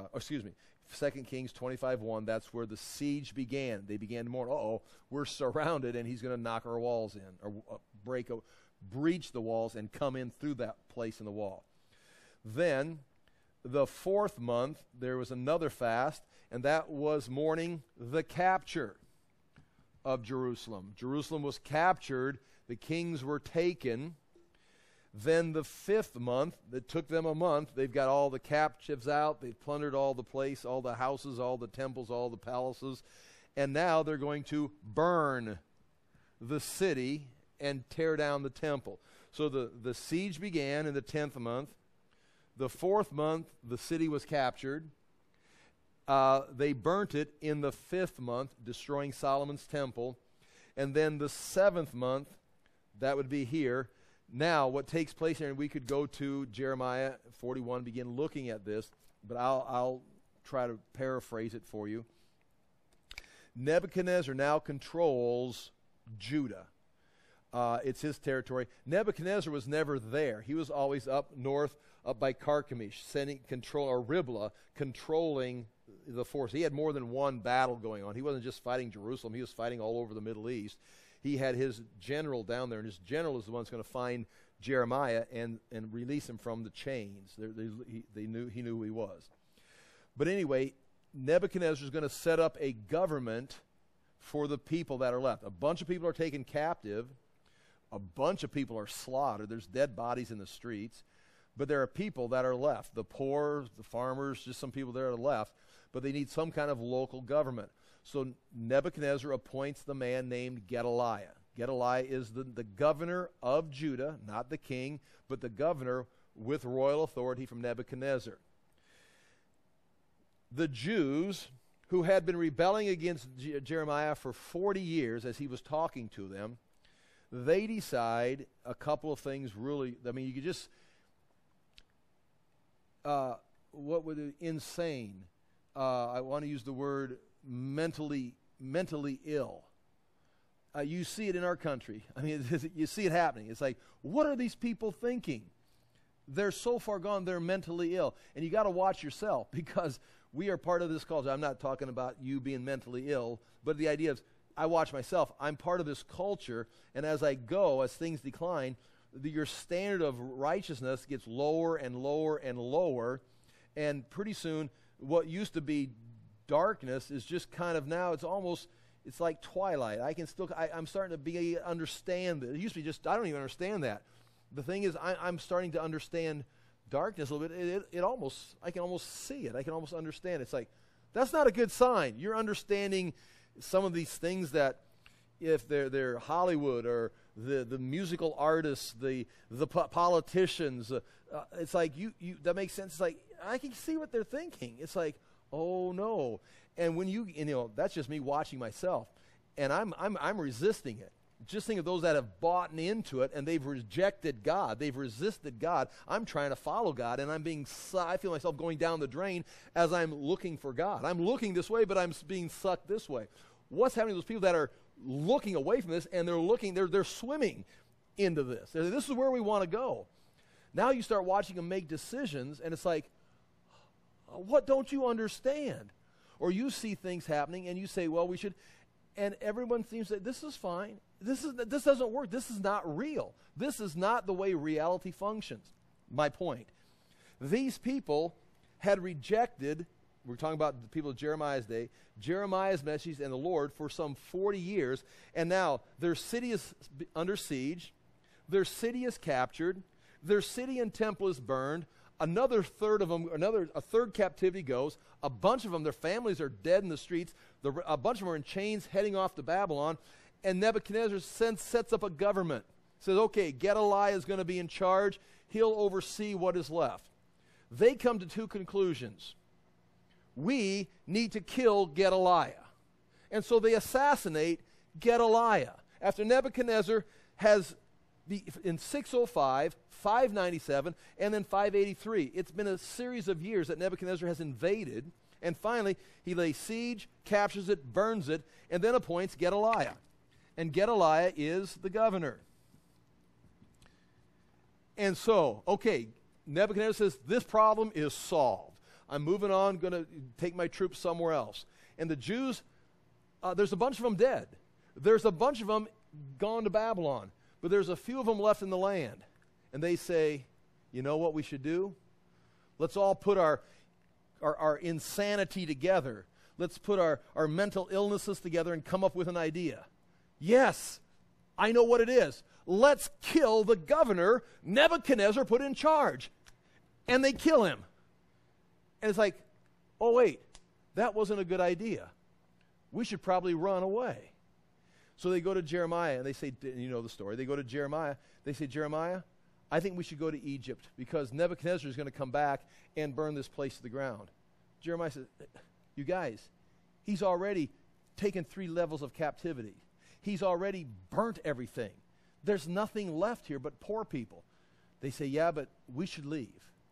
2 Kings 25:1. That's where the siege began. They began to mourn, we're surrounded and he's going to knock our walls in, or breach the walls and come in through that place in the wall. Then, the 4th month, there was another fast, and that was mourning the capture of Jerusalem. Jerusalem was captured, the kings were taken. Then the 5th month, it took them a month, they've got all the captives out, they've plundered all the place, all the houses, all the temples, all the palaces, and now they're going to burn the city and tear down the temple. So the siege began in the 10th month. The 4th month, the city was captured. They burnt it in the 5th month, destroying Solomon's temple. And then the 7th month, that would be here. Now, what takes place here, and we could go to Jeremiah 41, begin looking at this, but I'll try to paraphrase it for you. Nebuchadnezzar now controls Judah. It's his territory. Nebuchadnezzar was never there. He was always up north, up by Carchemish, Riblah, controlling the force. He had more than one battle going on. He wasn't just fighting Jerusalem. He was fighting all over the Middle East. He had his general down there, and his general is the one that's going to find Jeremiah and release him from the chains. He knew who he was. But anyway, Nebuchadnezzar is going to set up a government for the people that are left. A bunch of people are taken captive. A bunch of people are slaughtered. There's dead bodies in the streets. But there are people that are left. The poor, the farmers, just some people that are left. But they need some kind of local government. So Nebuchadnezzar appoints the man named Gedaliah. Gedaliah is the governor of Judah, not the king, but the governor with royal authority from Nebuchadnezzar. The Jews, who had been rebelling against Jeremiah for 40 years as he was talking to them, they decide a couple of things really, you could just, insane. I want to use the word mentally ill. You see it in our country. You see it happening. It's like, what are these people thinking? They're so far gone, they're mentally ill. And you got to watch yourself, because we are part of this culture. I'm not talking about you being mentally ill, but the idea is, I watch myself. I'm part of this culture, and as I go, as things decline, your standard of righteousness gets lower and lower and lower, and pretty soon, what used to be darkness is just kind of now, it's like twilight. I'm starting to understand that. It used to be just, I don't even understand that. The thing is, I'm starting to understand darkness a little bit. I can almost see it. I can almost understand it. It's like, that's not a good sign. You're understanding some of these things that, if they're Hollywood or the musical artists, the politicians, it's like, you that makes sense. It's like, I can see what they're thinking. It's like, oh no. And when that's just me watching myself, and I'm resisting it. Just think of those that have bought into it, and they've rejected God. They've resisted God. I'm trying to follow God, and I feel myself going down the drain as I'm looking for God. I'm looking this way, but I'm being sucked this way. What's happening to those people that are looking away from this, and they're swimming into this? This is where we want to go. Now you start watching them make decisions, and it's like, what don't you understand? Or you see things happening, and you say, well, we should, and everyone seems to say, this is fine. This doesn't work. This is not real. This is not the way reality functions. My point. These people had rejected, we're talking about the people of Jeremiah's day, Jeremiah's message and the Lord for some 40 years, and now their city is under siege, their city is captured, their city and temple is burned, a third captivity goes, a bunch of them, their families are dead in the streets, a bunch of them are in chains heading off to Babylon, and Nebuchadnezzar sets up a government. Says, okay, Gedaliah is going to be in charge. He'll oversee what is left. They come to two conclusions. We need to kill Gedaliah. And so they assassinate Gedaliah. After Nebuchadnezzar has in 605, 597, and then 583. It's been a series of years that Nebuchadnezzar has invaded, and finally he lays siege, captures it, burns it, and then appoints Gedaliah. And Gedaliah is the governor. And so, okay, Nebuchadnezzar says, this problem is solved. I'm moving on, going to take my troops somewhere else. And the Jews, there's a bunch of them dead. There's a bunch of them gone to Babylon. But there's a few of them left in the land. And they say, you know what we should do? Let's all put our insanity together. Let's put our mental illnesses together and come up with an idea. Yes, I know what it is. Let's kill the governor Nebuchadnezzar put in charge. And they kill him. And it's like, oh wait, that wasn't a good idea. We should probably run away. So they go to Jeremiah, and they say, you know the story. They go to Jeremiah. They say, Jeremiah, I think we should go to Egypt because Nebuchadnezzar is going to come back and burn this place to the ground. Jeremiah says, you guys, he's already taken 3 levels of captivity. He's already burnt everything. There's nothing left here but poor people. They say, yeah, but we should leave.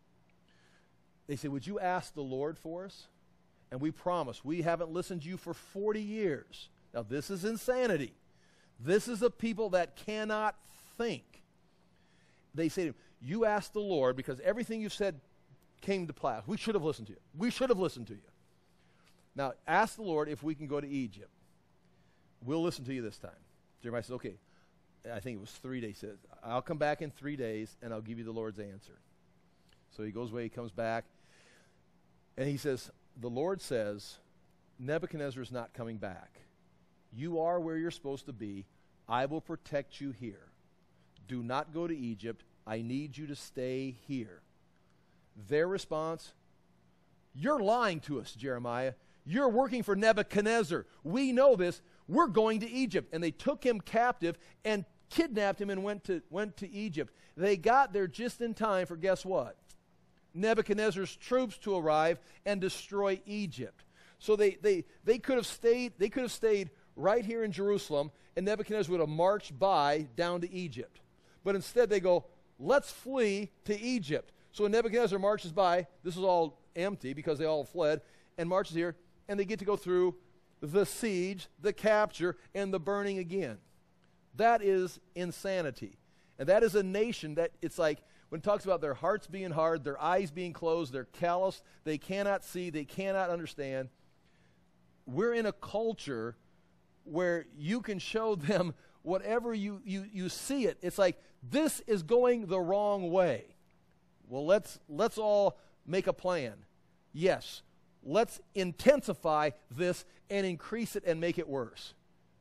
They say, would you ask the Lord for us? And we promise, we haven't listened to you for 40 years. Now, this is insanity. This is a people that cannot think. They say to him, you ask the Lord because everything you've said came to pass. We should have listened to you. We should have listened to you. Now, ask the Lord if we can go to Egypt. We'll listen to you this time. Jeremiah says, okay. I think it was 3 days. He says, I'll come back in 3 days, and I'll give you the Lord's answer. So he goes away, he comes back, and he says, the Lord says, Nebuchadnezzar is not coming back. You are where you're supposed to be. I will protect you here. Do not go to Egypt. I need you to stay here. Their response, you're lying to us, Jeremiah. You're working for Nebuchadnezzar. We know this. We're going to Egypt. And they took him captive and kidnapped him and went to Egypt. They got there just in time for, guess what? Nebuchadnezzar's troops to arrive and destroy Egypt. So they could have stayed right here in Jerusalem, and Nebuchadnezzar would have marched by down to Egypt. But instead they go, let's flee to Egypt. So when Nebuchadnezzar marches by, this is all empty because they all fled, and marches here, and they get to go through the siege, the capture, and the burning again. That is insanity. And that is a nation that it's like, when it talks about their hearts being hard, their eyes being closed, they're calloused, they cannot see, they cannot understand. We're in a culture where you can show them whatever you see it. It's like, this is going the wrong way. Well, let's all make a plan. Yes, let's intensify this and increase it and make it worse.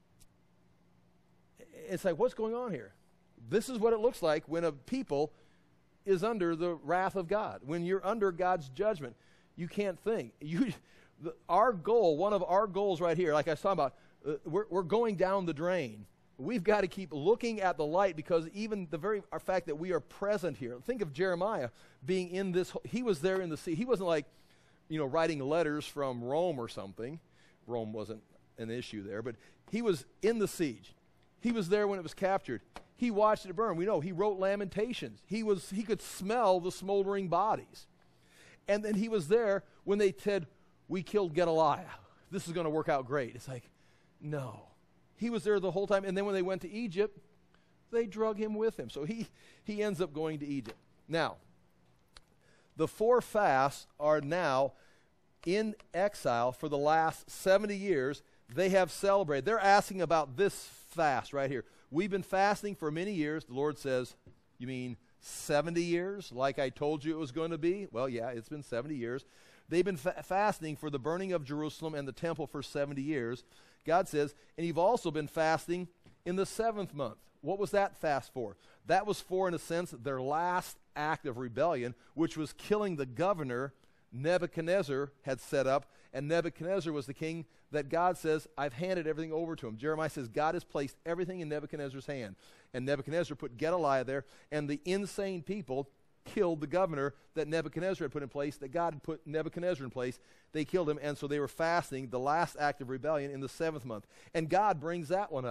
It's like, what's going on here? This is what it looks like when a people is under the wrath of God. When you're under God's judgment, you can't think. Our goal, one of our goals right here, like I was talking about, we're going down the drain. We've got to keep looking at the light because even the very fact that we are present here. Think of Jeremiah being in this. He was there in the sea. He wasn't like, writing letters from Rome or something. Rome wasn't an issue there, but he was in the siege. He was there when it was captured. He watched it burn. We know he wrote Lamentations. He could smell the smoldering bodies. And then he was there when they said, we killed Gedaliah. This is going to work out great. It's like, no. He was there the whole time. And then when they went to Egypt, they drug him with them. So he ends up going to Egypt. Now, the 4 fasts are now in exile for the last 70 years. They have celebrated. They're asking about this fast right here. We've been fasting for many years. The Lord says, you mean 70 years like I told you it was going to be? Well, yeah, it's been 70 years. They've been fasting for the burning of Jerusalem and the temple for 70 years. God says, and you've also been fasting in the 7th month. What was that fast for? That was for, in a sense, their last act of rebellion, which was killing the governor Nebuchadnezzar had set up. And Nebuchadnezzar was the king that God says, I've handed everything over to him. Jeremiah says, God has placed everything in Nebuchadnezzar's hand. And Nebuchadnezzar put Gedaliah there, and the insane people killed the governor that Nebuchadnezzar had put in place, that God had put Nebuchadnezzar in place. They killed him, and so they were fasting, the last act of rebellion, in the 7th month. And God brings that one up.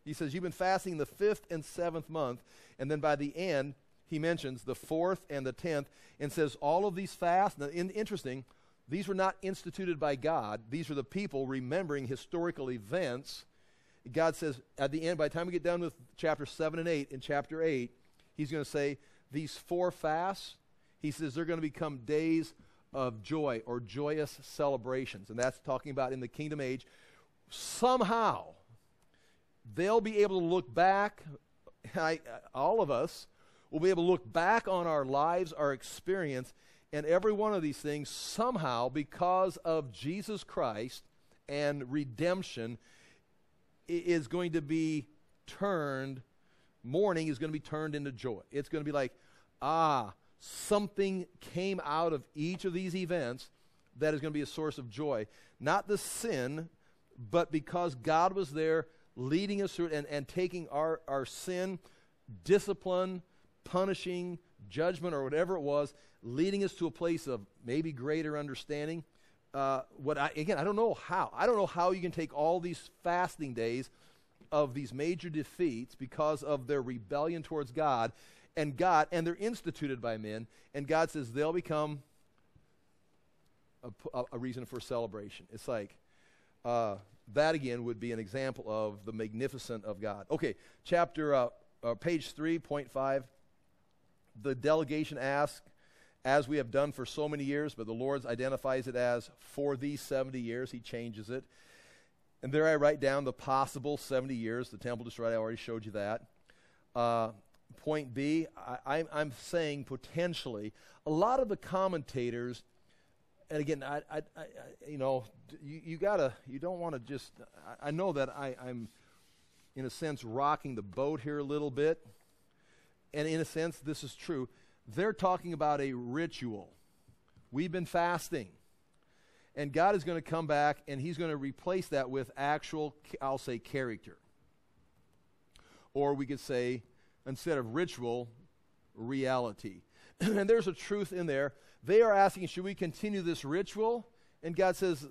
He says, you've been fasting the 5th and 7th month, and then by the end, he mentions the 4th and the 10th, and says all of these fasts, now, interesting, these were not instituted by God. These were the people remembering historical events. God says at the end, by the time we get done with chapter 7 and 8, in chapter 8, he's going to say these 4 fasts, he says they're going to become days of joy or joyous celebrations. And that's talking about in the kingdom age. Somehow, they'll be able to look back, all of us will be able to look back on our lives, our experience, and every one of these things somehow, because of Jesus Christ and redemption, is going to be turned, mourning is going to be turned into joy. It's going to be like, something came out of each of these events that is going to be a source of joy. Not the sin, but because God was there leading us through it and taking our sin, discipline, punishing, judgment, or whatever it was, leading us to a place of maybe greater understanding. I don't know how. I don't know how you can take all these fasting days of these major defeats because of their rebellion towards God, and they're instituted by men, and God says they'll become a reason for celebration. It's like, that again would be an example of the magnificent of God. Okay, page 3.5, the delegation asks, as we have done for so many years, but the Lord identifies it as for these 70 years. He changes it. And there I write down the possible 70 years. The temple destroyed, I already showed you that. Point B, I'm saying potentially, a lot of the commentators, and again, you don't want to just, I know that I'm, in a sense, rocking the boat here a little bit. And in a sense, this is true. They're talking about a ritual. We've been fasting. And God is going to come back and he's going to replace that with actual, I'll say, character. Or we could say, instead of ritual, reality. And there's a truth in there. They are asking, should we continue this ritual? And God says,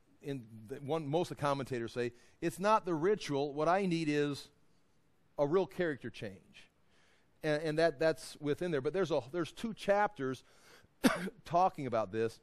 most of the commentators say, it's not the ritual. What I need is a real character change. And that's within there. But there's 2 chapters talking about this.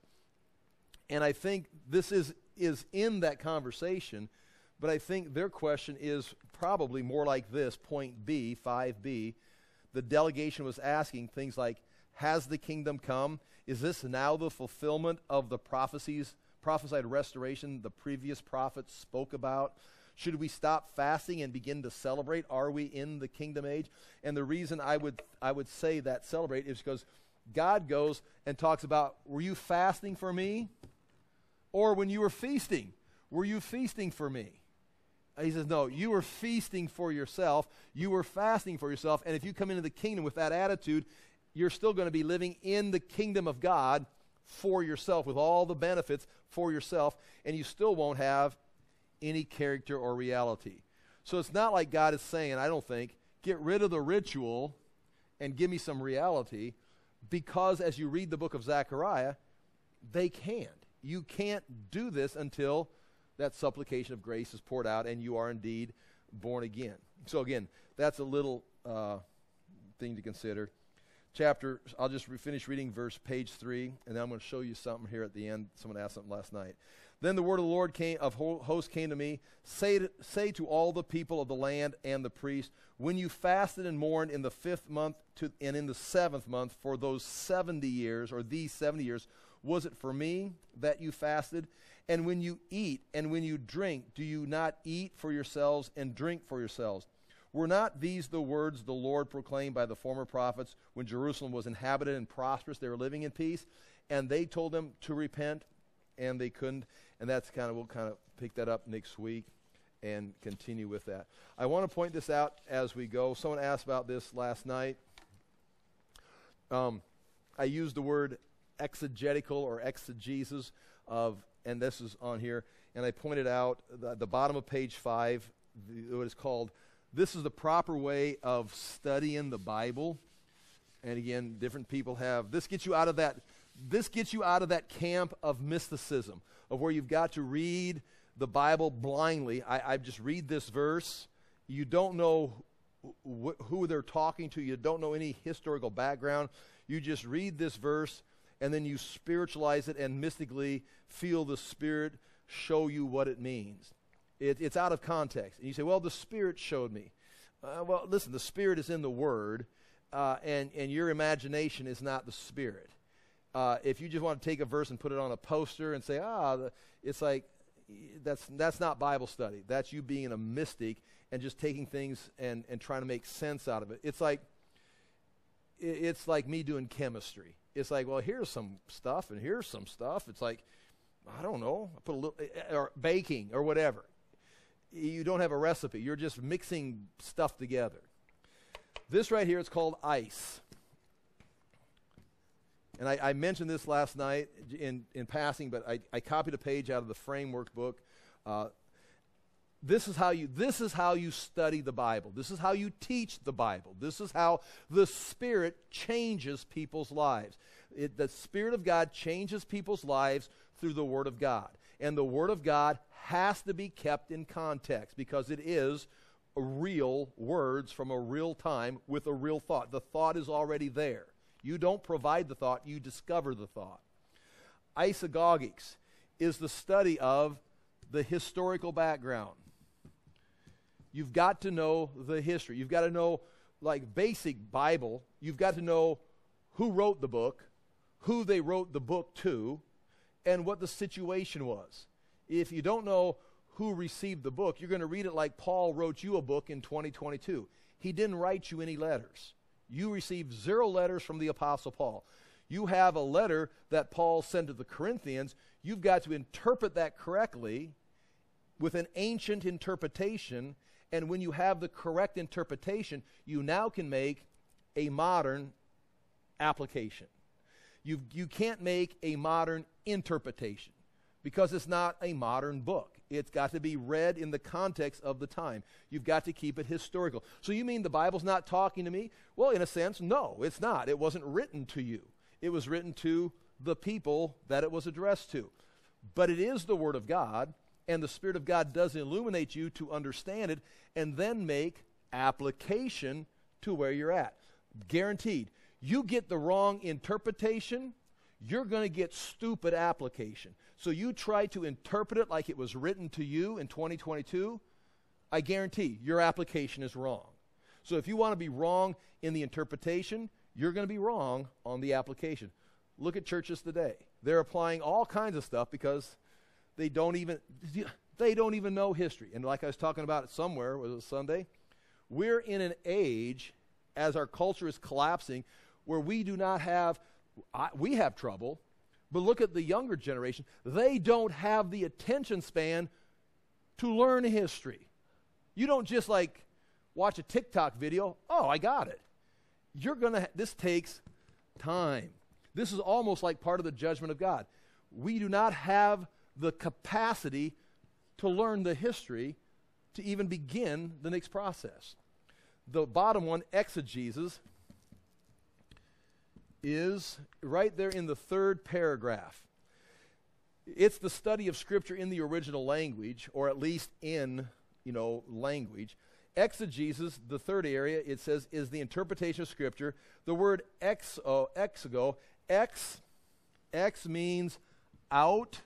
And I think this is in that conversation. But I think their question is probably more like this, point B, 5B. The delegation was asking things like, has the kingdom come? Is this now the fulfillment of the prophesied restoration the previous prophets spoke about? Should we stop fasting and begin to celebrate? Are we in the kingdom age? And the reason I would say that celebrate is because God goes and talks about, were you fasting for me? Or when you were feasting, were you feasting for me? He says, no, you were feasting for yourself. You were fasting for yourself. And if you come into the kingdom with that attitude, you're still going to be living in the kingdom of God for yourself with all the benefits for yourself. And you still won't have any character or reality. So it's not like God is saying, I don't think, get rid of the ritual and give me some reality, because as you read the book of Zechariah, they can't. You can't do this until that supplication of grace is poured out and you are indeed born again. So again, that's a little thing to consider. I'll just finish reading page 3, and then I'm going to show you something here at the end. Someone asked something last night. Then the word of the Lord hosts came to me, say to all the people of the land and the priests, when you fasted and mourned in the 5th month and in the 7th month for those 70 years, or these 70 years, was it for me that you fasted? And when you eat and when you drink, do you not eat for yourselves and drink for yourselves? Were not these the words the Lord proclaimed by the former prophets when Jerusalem was inhabited and prosperous? They were living in peace. And they told them to repent, and they couldn't. And we'll kind of pick that up next week and continue with that. I want to point this out as we go. Someone asked about this last night. I used the word exegetical or exegesis and this is on here, and I pointed out the bottom of page 5, what is called, this is the proper way of studying the Bible. And again, different people have, this gets you out of that camp of mysticism, of where you've got to read the Bible blindly. I just read this verse, You don't know who they're talking to. You don't know any historical background. You just read this verse, and then you spiritualize it and mystically feel the Spirit show you what it means. It's out of context. And you say, well, the Spirit showed me. Well, listen, the Spirit is in the Word, and your imagination is not the Spirit. If you just want to take a verse and put it on a poster and say, it's like, that's not Bible study. That's you being a mystic and just taking things and trying to make sense out of it. It's like me doing chemistry. It's like, well, here's some stuff and here's some stuff. It's like, I don't know, I put a little, or baking or whatever. You don't have a recipe. You're just mixing stuff together. This right here is called ice. And I mentioned this last night in passing, but I copied a page out of the Framework book. This is how you study the Bible. This is how you teach the Bible. This is how the Spirit changes people's lives. The Spirit of God changes people's lives through the Word of God. And the Word of God has to be kept in context because it is real words from a real time with a real thought. The thought is already there. You don't provide the thought, you discover the thought. Isagogics is the study of the historical background. You've got to know the history. You've got to know, like basic Bible, you've got to know who wrote the book, who they wrote the book to, and what the situation was. If you don't know who received the book, you're going to read it like Paul wrote you a book in 2022. He didn't write you any letters. You received 0 letters from the Apostle Paul. You have a letter that Paul sent to the Corinthians. You've got to interpret that correctly with an ancient interpretation. And when you have the correct interpretation, you now can make a modern application. You can't make a modern interpretation because it's not a modern book. It's got to be read in the context of the time. You've got to keep it historical. So you mean the Bible's not talking to me? Well, in a sense, no, it's not. It wasn't written to you. It was written to the people that it was addressed to. But it is the Word of God, and the Spirit of God does illuminate you to understand it and then make application to where you're at. Guaranteed. You get the wrong interpretation, you're going to get stupid application. So you try to interpret it like it was written to you in 2022, I guarantee your application is wrong. So if you want to be wrong in the interpretation, you're going to be wrong on the application. Look at churches today. They're applying all kinds of stuff because they don't even know history. And like I was talking about it somewhere, was it Sunday? We're in an age, as our culture is collapsing, where we do not have, we have trouble, but look at the younger generation. They don't have the attention span to learn history. You don't just like watch a TikTok video, oh, I got it. This takes time. This is almost like part of the judgment of God. We do not have the capacity to learn the history to even begin the next process. The bottom one, exegesis, is right there in the 3rd paragraph. It's the study of Scripture in the original language, or at least in, language. Exegesis, the 3rd area, it says, is the interpretation of Scripture. The word exego, ex means out,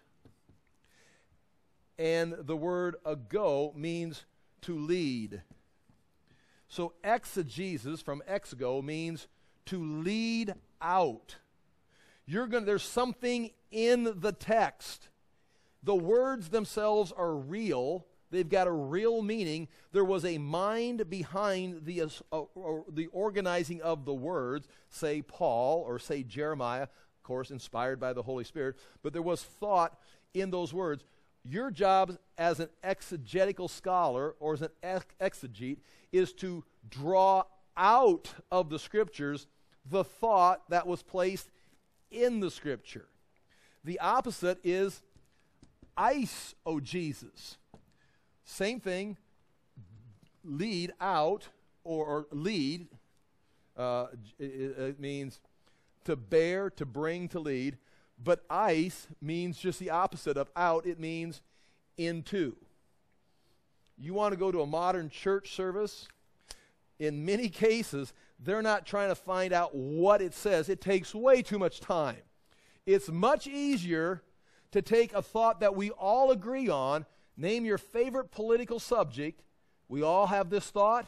and the word ago means to lead. So exegesis from exego means to lead out. There's something in the text. The words themselves are real. They've got a real meaning. There was a mind behind the organizing of the words, say Paul or say Jeremiah, of course, inspired by the Holy Spirit. But there was thought in those words. Your job as an exegetical scholar or as an exegete is to draw out of the Scriptures the thought that was placed in the Scripture. The opposite is eisegesis. Same thing, lead out or lead. It means to bear, to bring, to lead. But eis means just the opposite of out. It means into. You want to go to a modern church service? In many cases, they're not trying to find out what it says. It takes way too much time. It's much easier to take a thought that we all agree on, name your favorite political subject. We all have this thought.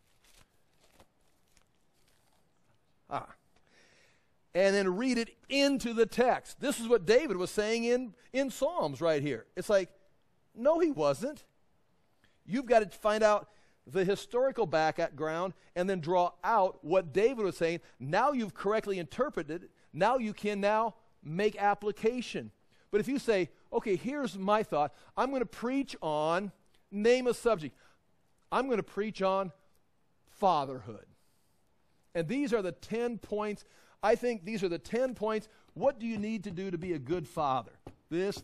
And then read it into the text. This is what David was saying in Psalms right here. It's like, no, he wasn't. You've got to find out the historical background and then draw out what David was saying. Now you've correctly interpreted it. Now you can now make application. But if you say, okay, here's my thought. I'm going to preach on, name a subject. I'm going to preach on fatherhood. And these are the 10 points. I think these are the 10 points. What do you need to do to be a good father? This.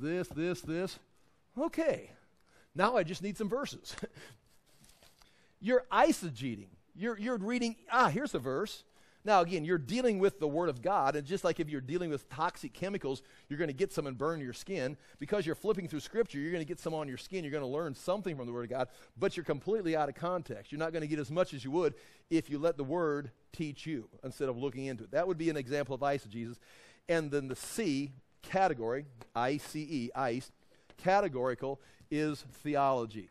Okay. Now I just need some verses. You're eisegeting. You're reading, here's a verse. Now again, you're dealing with the Word of God, and just like if you're dealing with toxic chemicals, you're going to get some and burn your skin. Because you're flipping through Scripture, you're going to get some on your skin. You're going to learn something from the Word of God, but you're completely out of context. You're not going to get as much as you would if you let the Word teach you instead of looking into it. That would be an example of eisegesis. And then the C category, I-C-E, ice, categorical, is theology.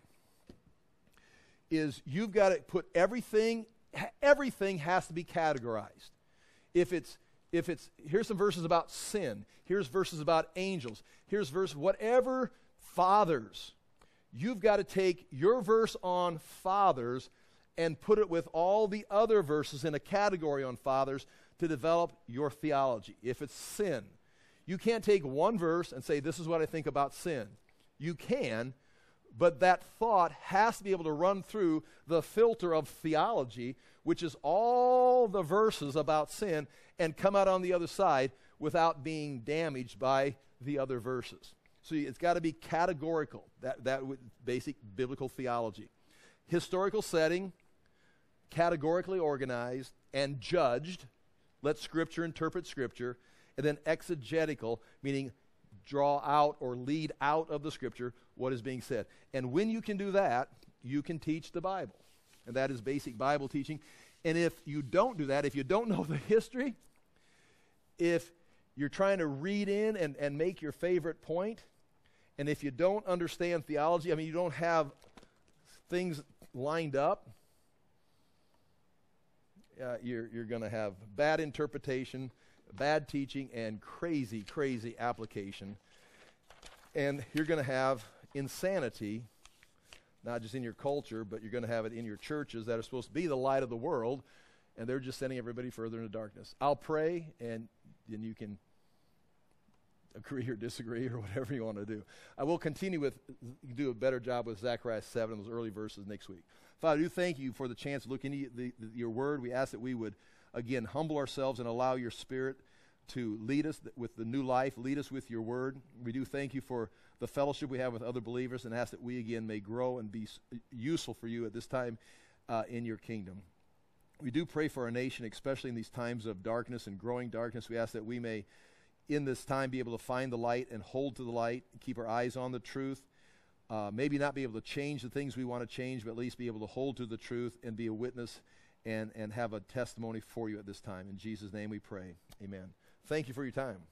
Is you've got to put everything has to be categorized. If it's here's some verses about sin, here's verses about angels, here's verse whatever fathers, you've got to take your verse on fathers and put it with all the other verses in a category on fathers to develop your theology. If it's sin, you can't take one verse and say, this is what I think about sin. You can, but that thought has to be able to run through the filter of theology, which is all the verses about sin, and come out on the other side without being damaged by the other verses. So it's got to be categorical, that basic biblical theology. Historical setting, categorically organized and judged. Let Scripture interpret Scripture. And then exegetical, meaning draw out or lead out of the Scripture what is being said. And when you can do that, you can teach the Bible. And that is basic Bible teaching. And if you don't do that, if you don't know the history, if you're trying to read in and make your favorite point, and if you don't understand theology, I mean, you don't have things lined up, you're going to have bad interpretation, bad teaching, and crazy application. And you're going to have insanity, not just in your culture, but you're going to have it in your churches that are supposed to be the light of the world, and they're just sending everybody further into darkness. I'll pray, and then you can agree or disagree or whatever you want to do. I will continue do a better job with Zechariah 7, those early verses next week. Father, I do thank you for the chance to look into your word. We ask that we would, again, humble ourselves and allow your Spirit to lead us with the new life, lead us with your word. We do thank you for the fellowship we have with other believers, and ask that we, again, may grow and be useful for you at this time in your kingdom. We do pray for our nation, especially in these times of darkness and growing darkness. We ask that we may, in this time, be able to find the light and hold to the light, keep our eyes on the truth. Maybe not be able to change the things we want to change, but at least be able to hold to the truth and be a witness and have a testimony for you at this time. In Jesus' name we pray. Amen. Thank you for your time.